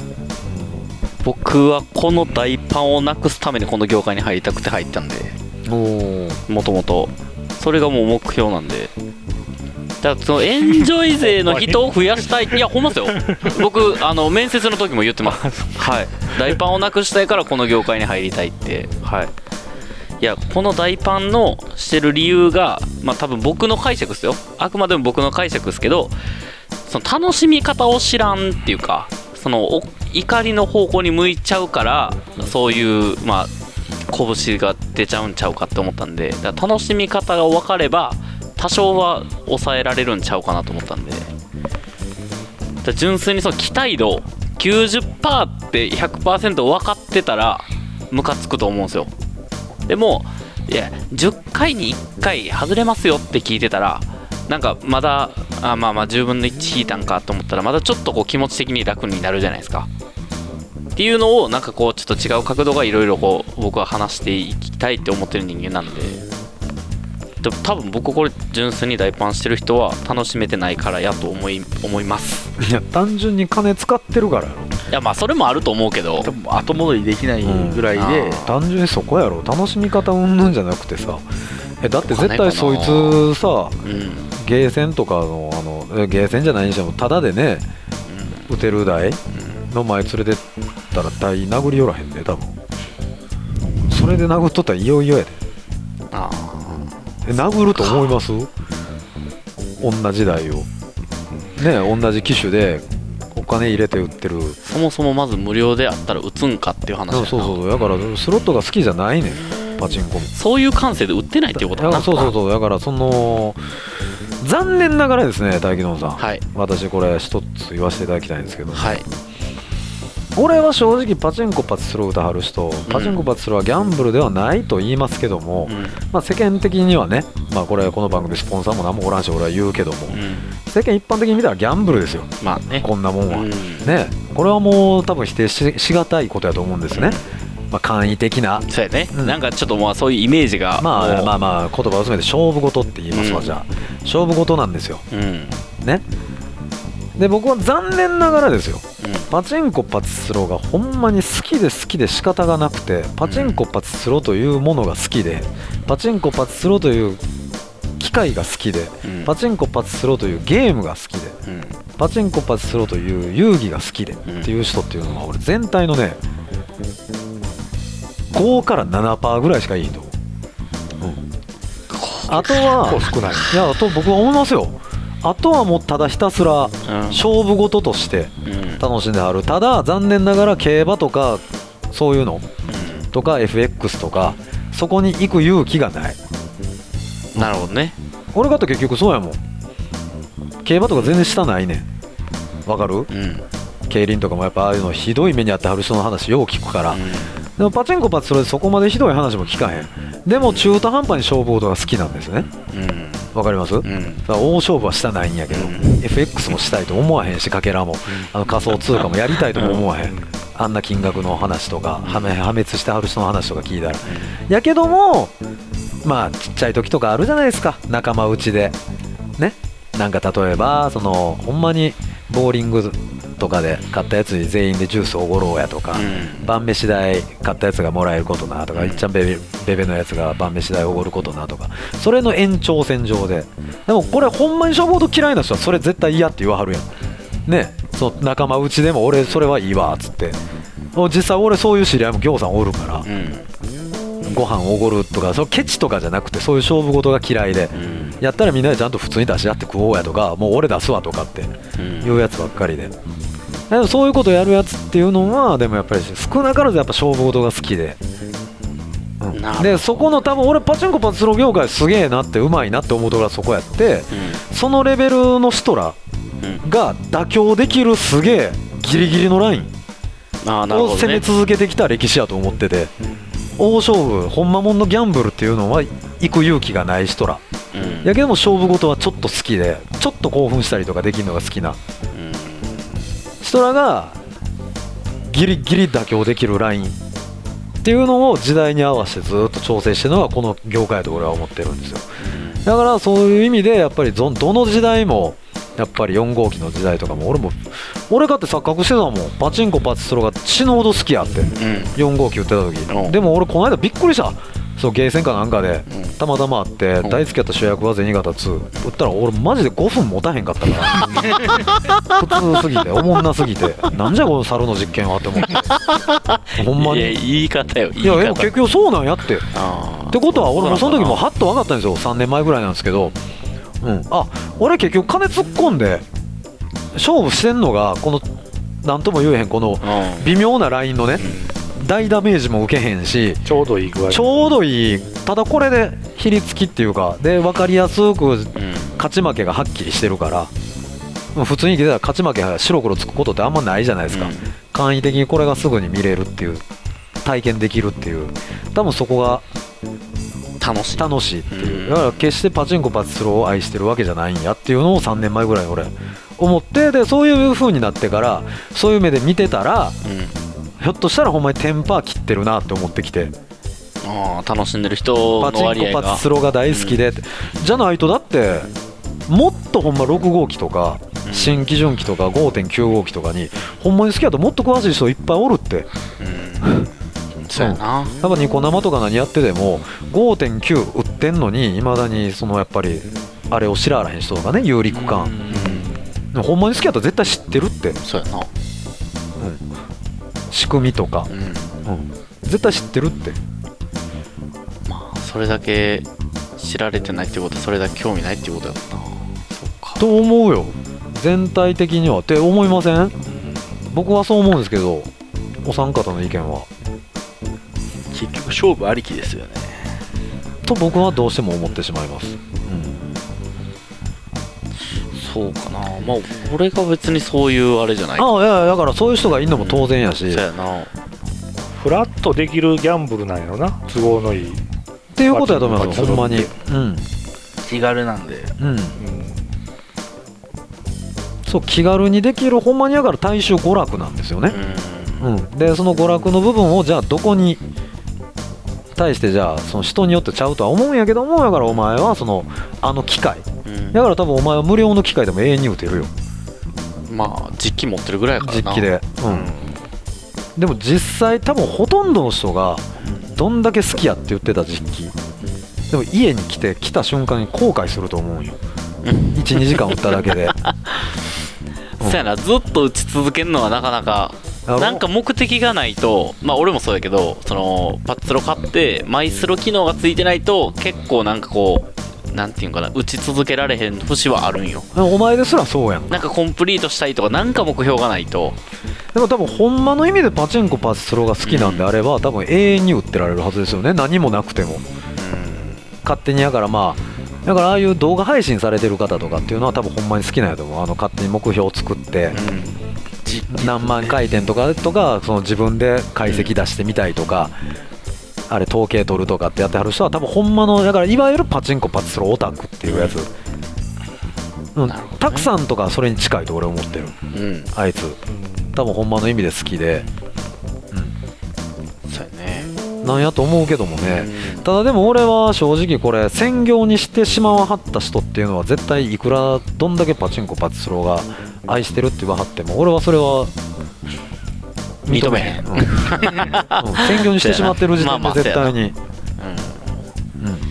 僕はこの大パンをなくすためにこの業界に入りたくて入ったんで、もともとそれがもう目標なんで、だからそのエンジョイ勢の人を増やしたい。いやほんまですよ。僕あの面接の時も言ってます。はい、大パンをなくしたいからこの業界に入りたいって。はい、いやこの大パンのしてる理由が、まあ多分僕の解釈ですよ。あくまでも僕の解釈ですけど、その楽しみ方を知らんっていうか、その怒りの方向に向いちゃうから、そういうまあ拳が出ちゃうんちゃうかって思ったんで、だから楽しみ方が分かれば多少は抑えられるんちゃうかなと思ったんで、だ純粋にその期待度 きゅうじゅっパーセント って ひゃくパーセント 分かってたらムカつくと思うんですよ。でもいやじゅっかいにいっかい外れますよって聞いてたら、なんかまだあまあまあじゅうぶんのいち引いたんかと思ったら、まだちょっとこう気持ち的に楽になるじゃないですか。 っていうのをなんかこうちょっと違う角度がいろいろこう僕は話していきたいって思ってる人間なんで、でも多分僕これ純粋に大パンしてる人は楽しめてないからやと思い思います。 いや単純に金使ってるからやろ。 いやまあそれもあると思うけど、 後戻りできないぐらいで、 うん、単純にそこやろ。楽しみ方うんぬんじゃなくてさ、えだって絶対そいつさ、うん、ゲーセンとかのあのゲーセンじゃないにしてもタダでね、うん、打てる台の前連れてったら台殴り寄らへんで多分。それで殴っとったらいよいよやで。ああ。え殴ると思います？同じ台をね、同じ機種でお金入れて売ってる。 そもそもまず無料であったら打つんかっていう話やな。 そうそうそう、だからスロットが好きじゃないねん、パチンコも。 そういう感性で売ってないっていうことかな。 そうそうそう、だからその残念ながらですね、大木野さん、はい、私これ一つ言わせていただきたいんですけど、はい、俺は正直パチンコパチスロ歌はる人、パチンコパチスロはギャンブルではないと言いますけども、うん、まあ、世間的にはね、まあ、これこの番組スポンサーも何もおらんし俺は言うけども、うん、世間一般的に見たらギャンブルですよ、まあね、こんなもんは、うん、ね、これはもう多分否定 し, しがたいことやと思うんですね、うん、まあ、簡易的な、 そうやね、うん、なんかちょっとまあそういうイメージが、 まあまあまあ言葉を詰めて勝負事って言いますわ、うん、じゃあ勝負事なんですよ、うん、ね。で僕は残念ながらですよ、うん、パチンコパチスロがほんまに好きで好きで仕方がなくて、パチンコパチスロというものが好きで、パチンコパチスロという機械が好きで、うん、パチンコパチスロというゲームが好きで、うん、パチンコパチスロという遊戯が好きで、うん、っていう人っていうのは俺全体のねごから ななパーセント ぐらいしかいいと思う、うん、あとは少ない。 いや、あと僕は思いますよ。あとはもうただひたすら勝負事として楽しんである。ただ残念ながら競馬とかそういうのとか エフエックス とかそこに行く勇気がない。 なるほどね。 俺かって結局そうやもん。競馬とか全然下ないねん。わかる？うん、競輪とかもやっぱああいうのひどい目にあってはる人の話よう聞くから、うん、でもパチンコパチスロでそこまでひどい話も聞かへん。でも中途半端に勝負事が好きなんですね。わ、うん、かります？うん、大勝負はしたないんやけど、うん、エフエックス もしたいと思わへんし、かけらも、うん、あの仮想通貨もやりたいとも思わへん、うん、あんな金額の話とか、うん、破滅してはる人の話とか聞いたら、うん、やけどもまあちっちゃい時とかあるじゃないですか、仲間内でね。なんか例えばそのほんまにボーリングとかで買ったやつに全員でジュースおごろうやとか、うん、晩飯代買ったやつがもらえることなとか、うん、いっちゃんベベベベのやつが晩飯代おごることなとか、それの延長線上で。でもこれほんまに勝負事嫌いな人はそれ絶対嫌って言わはるやんね。そう仲間内でも俺それはいいわっつって、実際俺そういう知り合いもぎょうさんおるから、うん、ご飯おごるとかそのケチとかじゃなくて、そういう勝負事が嫌いで、うん、やったらみんなでちゃんと普通に出し合って食おうやとか、もう俺出すわとかっていうやつばっかりで、でもそういうことやるやつっていうのはでもやっぱり少なからずやっぱ勝負事が好きで、うん、でそこの多分俺パチンコパチスロ業界すげえなってうまいなって思うところがそこやって、うん、そのレベルの人らが妥協できるすげえギリギリのラインを攻め続けてきた歴史やと思ってて、大勝負ほんまもんのギャンブルっていうのは行く勇気がない人ら、うん、やけども勝負事はちょっと好きでちょっと興奮したりとかできるのが好きな、うん、人らがギリギリ妥協できるラインっていうのを時代に合わせてずっと調整してるのがこの業界だと俺は思ってるんですよ。だからそういう意味でやっぱりどの時代もやっぱりよん号機の時代とかも俺も俺かって錯覚してたもん。パチンコパチスロが死ぬほど好きやって、うん、よん号機売ってた時、うん、でも俺この間びっくりした。そうゲーセンかなんかで、うん、たまたまあって、うん、大好きやった主役は銭形ツー売ったら俺マジでごふん持たへんかったから普通すぎておもんなすぎてなんじゃこの猿の実験はって思ってほんまに。 いや言い方よ言い方。いやでも結局そうなんやってってことは俺もその時もハッと分かったんですよ。さんねんまえぐらいなんですけど、うん、あ俺結局金突っ込んで勝負してんのがこのなんとも言えへんこの微妙なラインのね、うん、大ダメージも受けへんしちょうどいい具合、 ちょうどいい。ただこれで比率きっていうかで分かりやすく勝ち負けがはっきりしてるから、普通に聞いたら勝ち負けが白黒つくことってあんまないじゃないですか、うん、簡易的にこれがすぐに見れるっていう体験できるっていう、多分そこが楽しい楽しいっていう、だから決してパチンコパチスロを愛してるわけじゃないんやっていうのをさんねんまえぐらいに俺思って、でそういう風になってからそういう目で見てたら、うん、 ひょっとしたらほんまにテンパー切ってるなって思ってきて、 あ楽しんでる人の割合がパチンコパチスロが大好きで、うん、じゃないとだってもっとほんまろく号機とか新基準機とか ごてんきゅう 号機とかにほんまに好きだともっと詳しい人いっぱいおるって、 うん、そうやな。 やっぱニコ生とか何やってても ごてんきゅう 売ってんのにいまだにそのやっぱりあれを知られへん人とかね、有力感、うん、ほんまに好きだと絶対知ってるって。 そうやな、うん、 仕組みとか、うんうん、絶対知ってるって。 まあそれだけ知られてないってことはそれだけ興味ないってことやもんな。そうかと思うよ全体的にはって思いません？うん、僕はそう思うんですけど、お三方の意見は。 結局勝負ありきですよねと僕はどうしても思ってしまいます、うん、 そうかな。まあ俺が別にそういうあれじゃない。 ああいやだからそういう人がいるのも当然やし、 うん、そうやな。 フラッとできるギャンブルなんやろな、都合のいいっていうことやと思いますよほんまに、うん、 気軽なんで、 うんうん、そう気軽にできるほんまにやから大衆娯楽なんですよね、うんうん、でその娯楽の部分をじゃあどこに対してじゃあその人によってちゃうとは思うんやけども、やからお前はそのあの機械、うん、だから多分お前は無料の機械でも永遠に打てるよ。 まあ実機持ってるぐらいやからな、 実機で、うん、でも実際多分ほとんどの人がどんだけ好きやって言ってた実機でも家に来て来た瞬間に後悔すると思うんよいちにじかん打っただけでうん、そうやな、ずっと打ち続けるのはなかなかなんか目的がないと、まあ俺もそうやけど、そのパッツロ買ってマイスロ機能がついてないと結構なんかこうなんていうんかな、打ち続けられへん節はあるんよ。 お前ですらそうやん。 なんかコンプリートしたいとかなんか目標がないと。 でも多分ほんまの意味でパチンコパチスロが好きなんであれば、うん、多分永遠に打ってられるはずですよね、何もなくても、うん、勝手に。やからまあだからああいう動画配信されてる方とかっていうのは多分ほんまに好きなんやと思う。あの勝手に目標を作って、うん、何万回転とかとかその自分で解析出してみたいとか、あれ統計取るとかってやってはる人は多分ほんまのだからいわゆるパチンコパチスロオタクっていうやつ、うん、ね、たくさんとかそれに近いと俺思ってる、うん、あいつ多分ほんまの意味で好きで、 うん、そうやねなんやと思うけどもね、うん、ただでも俺は正直これ専業にしてしまわはった人っていうのは絶対いくらどんだけパチンコパチスロが愛してるって言わはっても俺はそれは認めへん、うんうん、専業にしてしまってる時点で絶対に、まあまあうんうん、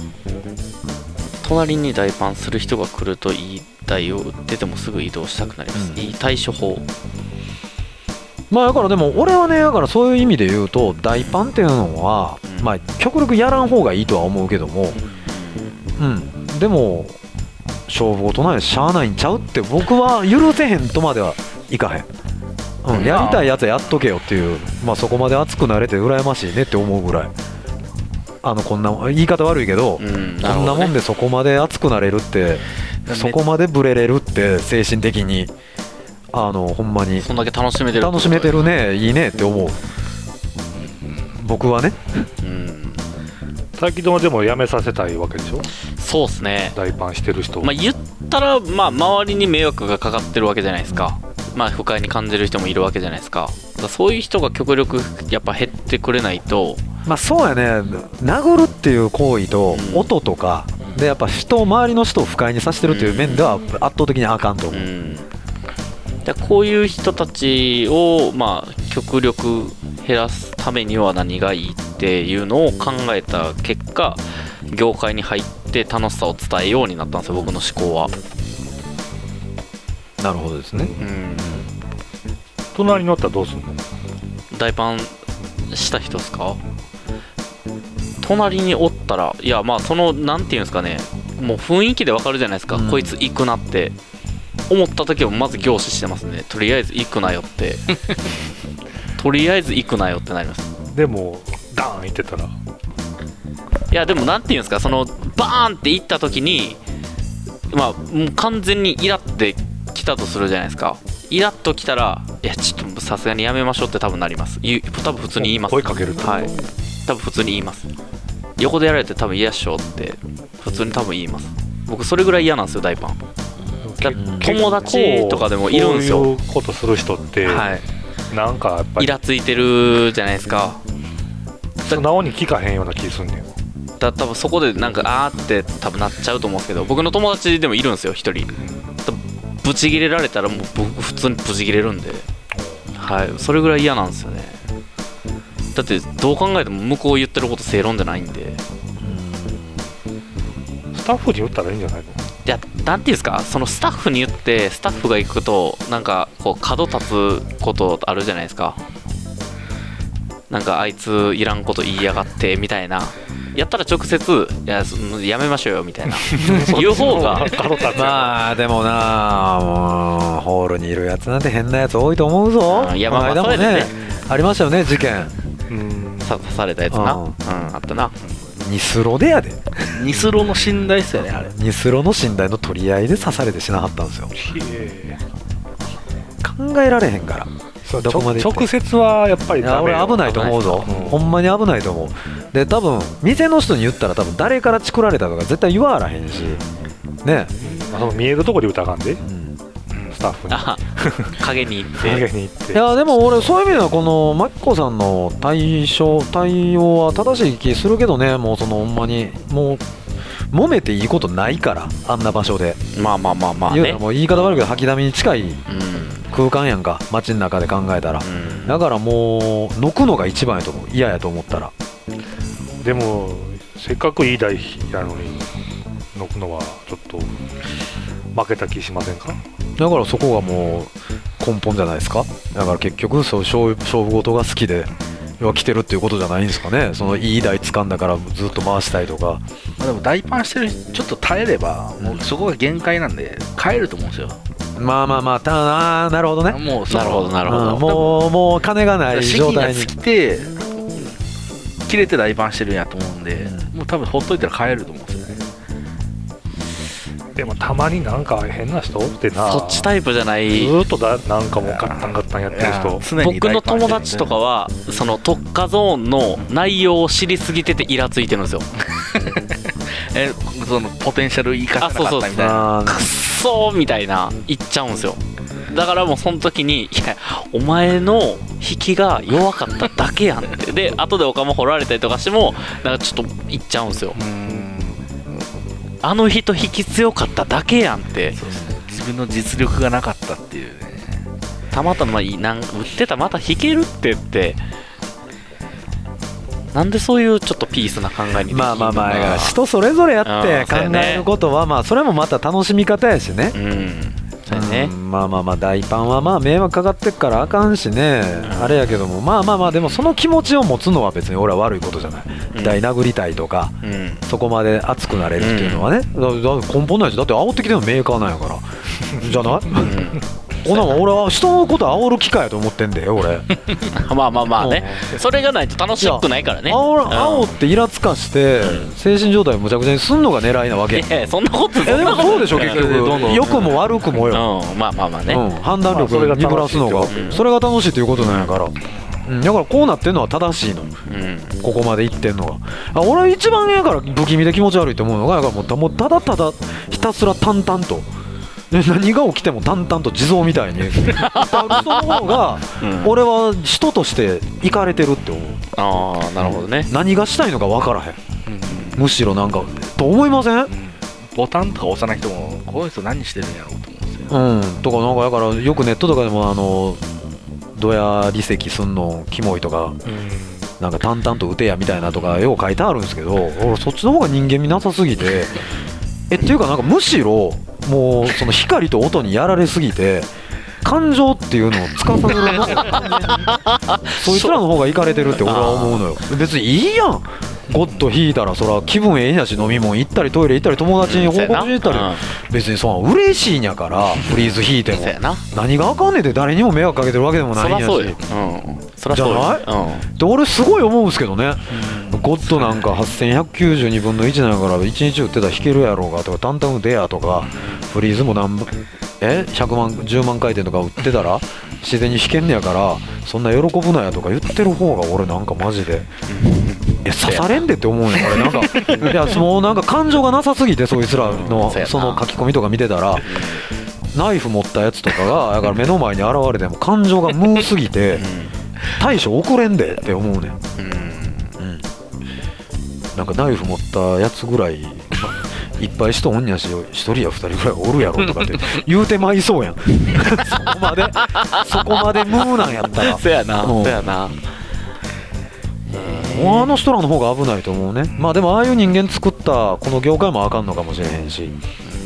隣に大パンする人が来るといい台を売っててもすぐ移動したくなります、うん、いい対処法。 まあだからでも俺はね、だからそういう意味で言うと大パンっていうのは、うん、まあ極力やらん方がいいとは思うけども、うん、うん、でも勝負事なんやしゃあないんちゃうって僕は許せへんとまではいかへん。うん、やりたいやつはやっとけよっていう、まあ、そこまで熱くなれて羨ましいねって思うぐらい、あのこんな言い方悪いけど、うん、こんなもんでそこまで熱くなれるって、そこまでブレれるって精神的にあのほんまにそんだけ楽しめてる楽しめてるね、いいねって思う僕はね、うん、 最近でもでもやめさせたいわけでしょ。 そうっすね、 大パンしてる人、 まあ、言ったら、まあ、周りに迷惑がかかってるわけじゃないですか、まあ、不快に感じる人もいるわけじゃないですか。だからそういう人が極力やっぱ減ってくれないと。 まあそうやね、殴るっていう行為と音とかでやっぱ人周りの人を不快にさせてるという面では圧倒的にあかんと思う、うん、 でこういう人たちをまあ極力減らすためには何がいいっていうのを考えた結果、業界に入って楽しさを伝えようになったんですよ、僕の思考は。 なるほどですね、うん、 隣に乗ったらどうするの。 大パンした人ですか。隣におったら、いやまあそのなんていうんですかね、もう雰囲気でわかるじゃないですか、うん、こいつ行くなって思った時はまず凝視してますね。とりあえず行くなよってとりあえず行くなよってなります。 でもダーン行ってたら、いやでもなんていうんですか、そのバーンって行った時にまあもう完全にイラって来たとするじゃないですか。イラッと来たら、いやちょっとさすがにやめましょうって多分なります。多分普通に言います。 声かけると、 はい、多分普通に言います。横でやられて多分嫌っしょって普通に多分言います。僕それぐらい嫌なんですよ、大パン。だ友達とかでもいるんですよ。 そういうことする人って、はい、 なんかやっぱりイラついてるじゃないですか。 素直に聞かへんような気すんねん。 だ多分そこでなんかあーって多分なっちゃうと思うんですけど、僕の友達でもいるんですよ一人。ブチギレられたらもう僕普通にブチギレるんで、はい、それぐらい嫌なんですよね。だってどう考えても向こう言ってること正論じゃないんで。 スタッフに言ったらいいんじゃないの。 いや、なんていうんですか、そのスタッフに言ってスタッフが行くとなんかこう角立つことあるじゃないですか。なんかあいついらんこと言いやがってみたいな。やったら直接いややめましょうよみたいな言う方がまあでもなもうホールにいるやつなんて変なやつ多いと思うぞ。 いやまあこの間もね、ねありましたよね事件。 うん刺されたやつな。うん、うん、あったな。 ニスロでやで。 ニスロの寝台っすよねあれ。 ニスロの寝台の取り合いで刺されて死なはったんですよ。考えられへんから。 どこまで直接はやっぱりダメよ。 俺危ないと思うぞ、うん、ほんまに危ないと思う。で多分店の人に言ったら多分誰からチクられたとか絶対言わらへんしね、 うん、その見えるとこで疑うんで、うん、スタッフに影に行って影に行って。 いやでも俺そういう意味ではこのマキコさんの対処対応は正しい気するけどね。もうそのほんまにもう揉めていいことないからあんな場所で。 まあまあまあまあ、 ね、もう言い方悪いけど吐きだめに近い、 うん空間やんか街の中で考えたら、うん、だからもうのくのが一番やと思う。嫌やと思ったら。 でもせっかくいい台やのにのくのはちょっと負けた気しませんか。 だからそこがもう根本じゃないですか。だから結局そう勝負、勝負事が好きで来てるっていうことじゃないんですかね。そのいい台掴んだからずっと回したいとか。 まあ、でも大パンしてるちょっと耐えればもうそこが限界なんで帰ると思うんですよ。 まあまあまあ、たあなるほどね。 もうなるほどなるほど、 うん、もうもう金がない状態に資金が尽きて切れて大パンしてるんやと思うんで、うん、もう多分ほっといたら帰ると思うんですよね。 でもたまになんか変な人ってな。 そっちタイプじゃない。 ずっとだなんかもうガッタンガッタンやってる人。 僕の友達とかはその特化ゾーンの内容を知りすぎててイラついてるんですよ。 えそのポテンシャル生かせなかったみたいな。 くっそーみたいな言っちゃうんですよ。だからもうその時にいやお前の引きが弱かっただけやんってで後でおかも掘られたりとかしてもなんかちょっと言っちゃうんですよ。うーんあの人引き強かっただけやんって。 そうですね、自分の実力がなかったっていうね。 たまたまなん売ってたまた引けるって言ってなんでそういうちょっとピースな考えにできるのか。 まあまあまあ人それぞれやって考えることはまあそれもまた楽しみ方やしね。 うんそうやね、 うん、まあまあまあ大パンはまあ迷惑かかってっからあかんしね、うん、あれやけどもまあまあまあでもその気持ちを持つのは別に俺は悪いことじゃない、うん、大殴りたいとか、うん、そこまで熱くなれるっていうのはね、うん、だだ根本ないしだって煽ってきてるのメーカーなんやからじゃない、うんこんなもん俺は人のこと煽る機会やと思ってんだよ俺まあまあまあね、うん、それがないと楽しくないからね。 煽、煽ってイラつかして、うん、精神状態をむちゃくちゃにすんのが狙いなわけ。 いやいやそんなことえでもそうでしょ結局良くも悪くもよ、 うん、まあまあまあね、 うん、判断力を鈍らすのが、まあ、そ, れそれが楽しいということなんやから、うん、だからこうなってんのは正しいの、うん、ここまでいってんのがあ俺は一番やから不気味で気持ち悪いと思うのがだからもうもうただただひたすら淡々と何が起きても淡々と地蔵みたいに歌う人の方が俺は人としてイカれてるって思う。 ああなるほどね。 何がしたいのか分からへん、うん、むしろなんかと思いません、うん、 ボタンとか押さない人もこの人何してるんやろうと思うんですよ、 うん、とかなんかだからよくネットとかでもあのドヤ離席すんのキモいとか、うん、なんか淡々と打てやみたいなとかよう書いてあるんですけど俺そっちの方が人間味なさすぎてえっていうかなんかむしろもうその光と音にやられすぎて感情っていうのを司るのがそいつらの方がイカれてるって俺は思うのよ。別にいいやんゴッと引いたらそら気分ええんやし飲み物行ったりトイレ行ったり友達に報告しに行ったり、うん、別にそんな嬉しいんやからフリーズ引いても何があかんねんって誰にも迷惑かけてるわけでもないんやし。 そらそうよ、うん、そらそうよじゃない、うん、で俺すごい思うんですけどね、うん、ゴッドなんかはっせんひゃくきゅうじゅうにぶんのいちなんやからいちにち打ってたら弾けるやろうがとかタンタンデアとかフリーズも何えひゃくまんじゅうまん回転とか打ってたら自然に弾けんねやからそんな喜ぶなやとか言ってる方が俺なんかマジでいや刺されんでって思うよ俺なんかいやもうなんか感情がなさすぎてそいつらのその書き込みとか見てたらナイフ持ったやつとかがだから目の前に現れても感情が無すぎて対処遅れんでって思うねん、うんうん、なんかナイフ持ったやつぐらいいっぱい人おんやしひとりやふたりぐらいおるやろとかって言うてまいそうやんそこまでそこまで無なんやったらそやな、うん、そやな。 もうあの人らの方が危ないと思うね。まあでもああいう人間作ったこの業界もあかんのかもしれへんし、うん、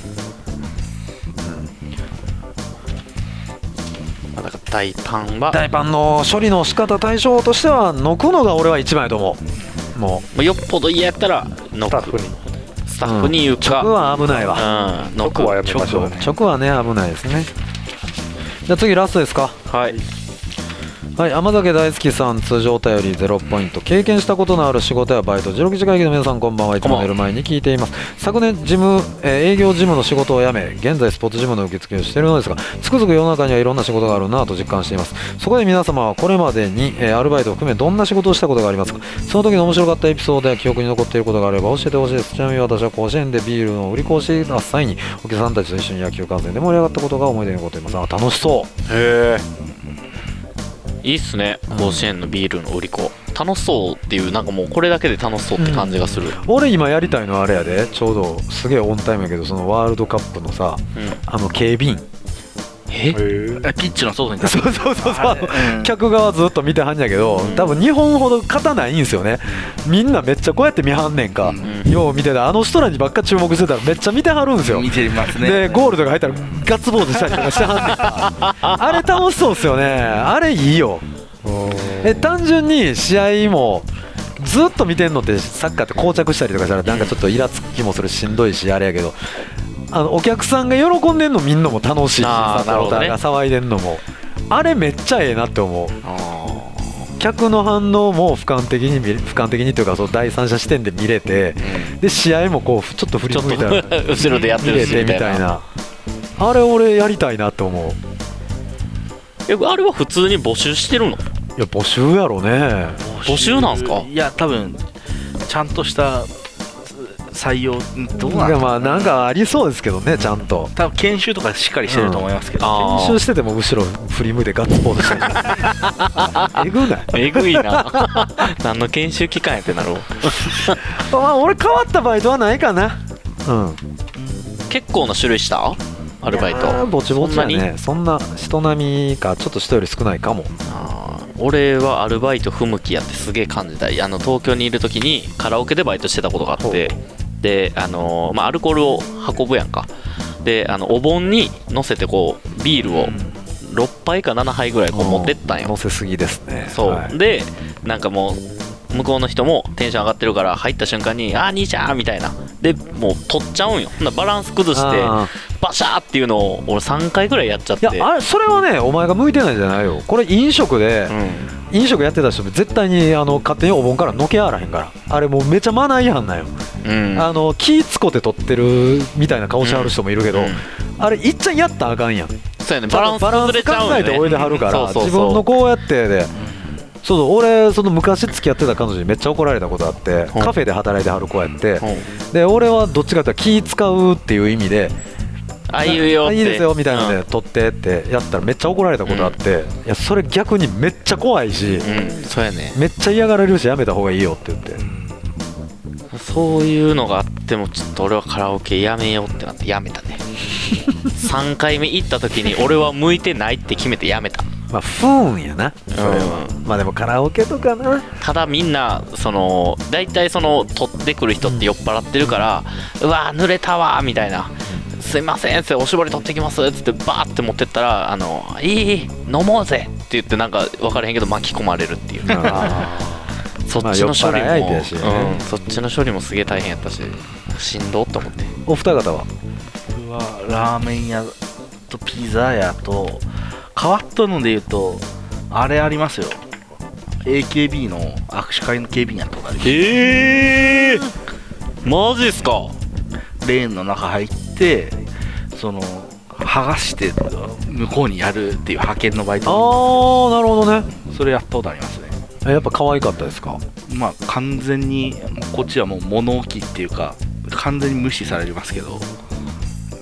まあ、だから大パンは大パンの処理の仕方対象としてはノクのが俺は一番やと思う。もうよっぽど嫌やったらノクスタッフにスタッフに言うか、 直は危ないわ、 うん、ノクはやめましょうね。 直はね危ないですね。じゃあ次ラストですか。 はいはい、甘酒大好きさん、通常お便りゼロポイント。経験したことのある仕事やバイト、じろくじ会議の皆さんこんばんは。いつも寝る前に聞いています。昨年事務、えー、営業事務の仕事を辞め、現在スポーツジムの受付をしているのですが、つくづく世の中にはいろんな仕事があるなと実感しています。そこで皆様はこれまでに、えー、アルバイトを含めどんな仕事をしたことがありますか。その時の面白かったエピソードや記憶に残っていることがあれば教えてほしいです。ちなみに私は甲子園でビールの売り子をしていた際にお客さんたちと一緒に野球観戦で盛り上がったことが思い出に残っています。あ、楽しそう。 へえ、いいっすね。甲子園のビールの売り子楽しそうっていう、なんかもうこれだけで楽しそうって感じがする、うん、 俺今やりたいのはあれやで、ちょうどすげえオンタイムやけど、そのワールドカップのさ、うん、あの警備員、 えピッチの外にそうそうそうそう、うん、客側ずっと見てはんやけど、うん、多分日本ほど勝ないんですよね。みんなめっちゃこうやって見はんねんか、うん、よう見てた。あの人らにばっか注目してたらめっちゃ見てはるんですよ。 見てますね。 でゴールとか入ったらガッツポーズしたりとかしてはんねんかあれ楽しそうですよね。あれいいよ。え単純に試合もずっと見てんのってサッカーって膠着したりとかしたらなんかちょっとイラつきもするしんどいしあれやけど、あのお客さんが喜んでんの見んのも楽しいし、サポーターが騒いでんのもあれめっちゃええなって思う。客の反応も俯瞰的に見俯瞰的にというかその第三者視点で見れて、で試合もこうちょっと振り向いたら後ろでやってるし見れてみたいな、あれ俺やりたいなって思う。 えあれは普通に募集してるの？ いや募集やろね。 募集なんすか？ いや多分ちゃんとした採用どうなんですか、ね、 まあなんかありそうですけどね、ちゃんと多分研修とかしっかりしてると思いますけど、 うん、研修してても後ろ振り向いてガッツポーズしてるえぐないえぐいな何の研修期間やってなろうまあ俺変わったバイトはないかな。うん結構な種類したアルバイト。 ぼちぼちやね。そんな人並みかちょっと人より少ないかも。 あ俺はアルバイト不向きやってすげえ感じた。あの東京にいる時にカラオケでバイトしてたことがあって、であのーまあ、アルコールを運ぶやんか。であのお盆に乗せてこうビールをろっぱいかななはいぐらいこう持ってったんよ。 乗せすぎですね。 そう、 はい、 でなんかもう向こうの人もテンション上がってるから入った瞬間にあー兄ちゃんみたいなでもう取っちゃうんよ。ほんならバランス崩してバシャーっていうのを俺さんかいぐらいやっちゃって。 いやあれそれはねお前が向いてないんじゃないよ。これ飲食で、うん、飲食やってた人絶対にあの勝手にお盆からのけあらへんから。あれもうめちゃマナー違反なんよ、うん、あの気つこて取ってるみたいな顔してはる人もいるけど、うんうん、あれいっちゃんやったらあかんやん。 そうやね、バランス崩れちゃうよね。 考えておいてはるからそうそうそう、 自分のこうやってで、そうそう俺その昔付き合ってた彼女にめっちゃ怒られたことあって、カフェで働いてはる子やって、で俺はどっちかというと気使うっていう意味であいいよっていいですよみたいなので、うん、取ってってやったらめっちゃ怒られたことあって、うん、いやそれ逆にめっちゃ怖いし、 うん、そうやね、 めっちゃ嫌がられるしやめた方がいいよって言って、 そういうのがあってもちょっと俺はカラオケやめようってなってやめたねさんかいめ行った時に俺は向いてないって決めてやめた。 まあ不運やなそれは、うん、まあでもカラオケとかな。 ただみんなその大体その取ってくる人って酔っ払ってるから、うん、うわ濡れたわみたいな、うん、すいませんっておしぼり取ってきますっつってバーって持ってったらあのいいいい飲もうぜって言ってなんか分からへんけど巻き込まれるっていうそっちの処理も、ねうん、そっちの処理もすげえ大変やったししんどって思って。 お二方は？ 僕はラーメン屋とピザ屋と変わったので言うとあれありますよ エーケービー の握手会の警備員やったことあります。 えーマジっすか。 レーンの中入ってその剥がして向こうにやるっていう派遣のバイト。 ああなるほどね。 それやったことありますね。 やっぱ可愛かったですか？ まあ完全にこっちはもう物置っていうか完全に無視されますけど、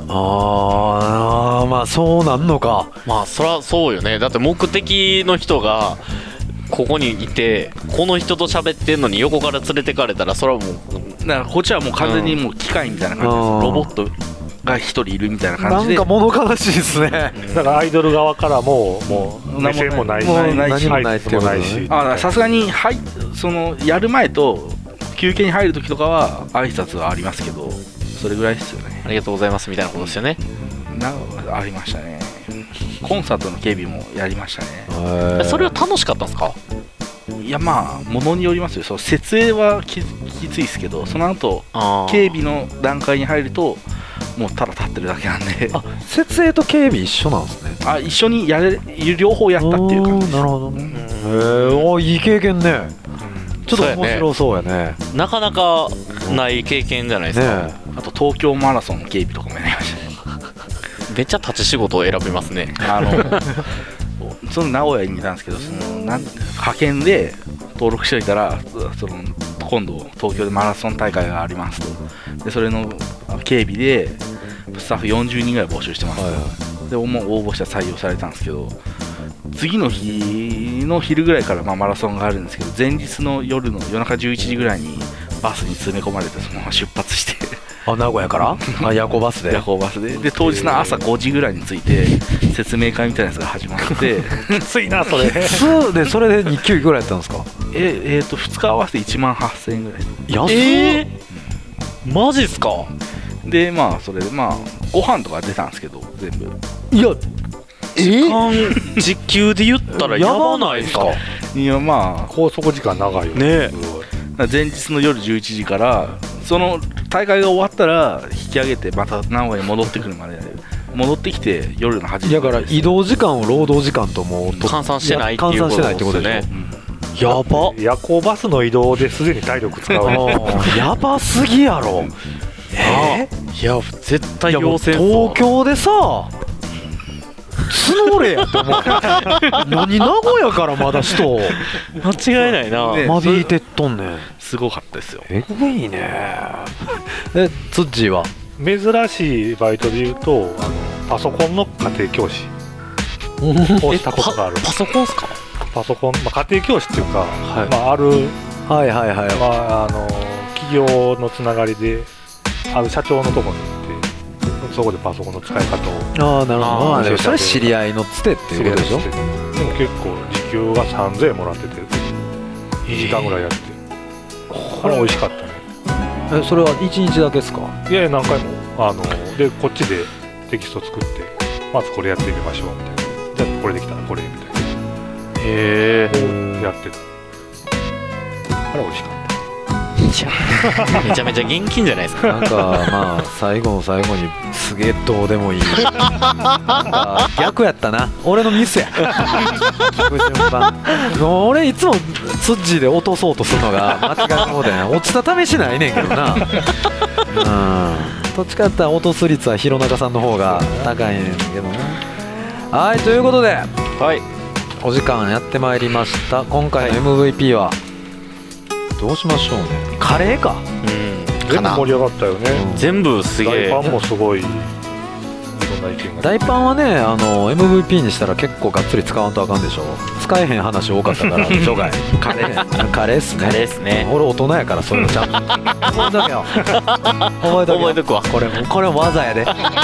ああまあそうなんのか。 まあそりゃそうよね。だって目的の人がここにいてこの人と喋ってんのに横から連れてかれたらそれはもうだからこっちはもう完全にもう機械みたいな感じです、 うん、 ロボットが一人いるみたいな感じで、 なんか物悲しいですね。 だからアイドル側からももう目線もないし何もないしないしないし、 さすがにはいそのやる前と休憩に入る時とかは挨拶はありますけど、それぐらいですよね。 ありがとうございますみたいなことですよね。 なありましたね。コンサートの警備もやりましたね。 それは楽しかったんですか？ いやまあものによりますよ。そう設営はき, きついですけど、その後警備の段階に入るともうただ立ってるだけなんで。 あ、設営と警備一緒なんですね。 あ、一緒にやれ両方やったっていう感じです。 なるほどね。へえ、おいい経験ね。ちょっと面白そうやね。 なかなかない経験じゃないですか、 ね、 あと東京マラソンの警備とかもやりましたね。 めっちゃ立ち仕事を選びますね。 あのその名古屋にいたんですけど、そのなん派遣で登録しておいたら、その今度東京でマラソン大会がありますと。でそれの警備でスタッフよんじゅうにんぐらい募集してますと、はいはい、でもう応募したら採用されたんですけど、次の日の昼ぐらいからまあマラソンがあるんですけど、前日の夜の夜中じゅういちじぐらいにバスに詰め込まれてそのまま出発して、 あ、名古屋からあ、夜行バスで夜行バスでで当日の朝ごじぐらいに着いて説明会みたいなやつが始まってきついなそれ。 そうで、それで日給いくらやったんですか？ ええー、とふつか合わせていちまんはっせんえんぐらい。 安い、 えー、マジっすか？ でまあそれでまあご飯とか出たんですけど全部。 いや時間時給で言ったらやばないですか？ いやまあ拘束時間長いよね。 前日の夜じゅういちじからその大会が終わったら引き上げてまた名古屋に戻ってくるまで戻ってきて夜のはちじだから移動時間を労働時間とも換算してないっていうことですね。 やば。 夜行バスの移動ですでに体力使うやばすぎやろ。えー、いや絶対要請東京でさ募れやって思う。何名古屋からまだ人間違いないな、 ね、間引いてっとんねん。 すごかったですよ。 えぐいね。え、ツッジーは珍しいバイトで言うとあのパソコンの家庭教師をしたことがある。 パ, パソコンっすか？ パソコン、まあ、家庭教師っていうか、 はい、 まあ、ある、 はいはいはい、 まあ、あの企業のつながりである社長のところに行ってそこでパソコンの使い方を。 ああ、なるほど。あ、でもそれ知り合いのつてっていうことでしょ。でも結構時給がさんぜんえんもらっててにじかんぐらいやって、これ美味しかったね。 え、それはいちにちだけですか？ いやいや何回もあのでこっちでテキスト作ってまずこれやってみましょうみたいな、じゃあこれできたらこれみたいな。 へえ。やってた。あれ美味しかった。 めちゃめちゃ現金じゃないですか。 なんかまあ最後の最後にすげえどうでもいい。逆やったな。俺のミスや。順番。俺いつもツッジーで落とそうとするのが間違いの方で落ちた試しないねんけどな。うん。どっちかって落とす率は弘中さんの方が高いねんけどな。はい、ということで、 はい、 お時間やってまいりました。今回の エムブイピー はどうしましょうね。カレーか。 うん。 全部盛り上がったよね。 うん、全部すげえ。 大パンもすごい。いろんな意見が。 大パンはね、あの エムブイピー にしたら結構がっつり使わんとあかんでしょ。使えへん話多かったから除外。カレー。カレーっすね。 カレーっすね。 俺大人やからそういうのちゃんと。覚えとけよ。覚えとけよ。 覚えとくわ。 これこれも技やで。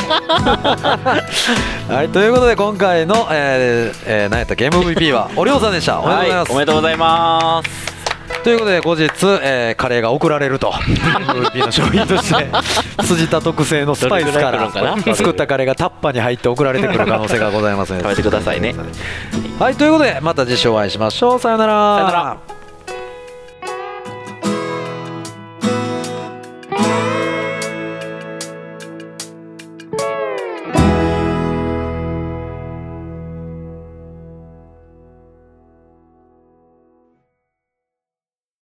はい、ということで今回の、えーえー、何やったっけ エムブイピー はおりょうさんでした。おめでとうございます。 はい、おめでとうございます。 ということで後日、えー、カレーが送られると エムブイピー の商品として辻田特製のスパイスから作ったカレーがタッパに入って送られてくる可能性がございますので食べてくださいね。 はい、ということでまた次週お会いしましょう。さよなら。 さよなら。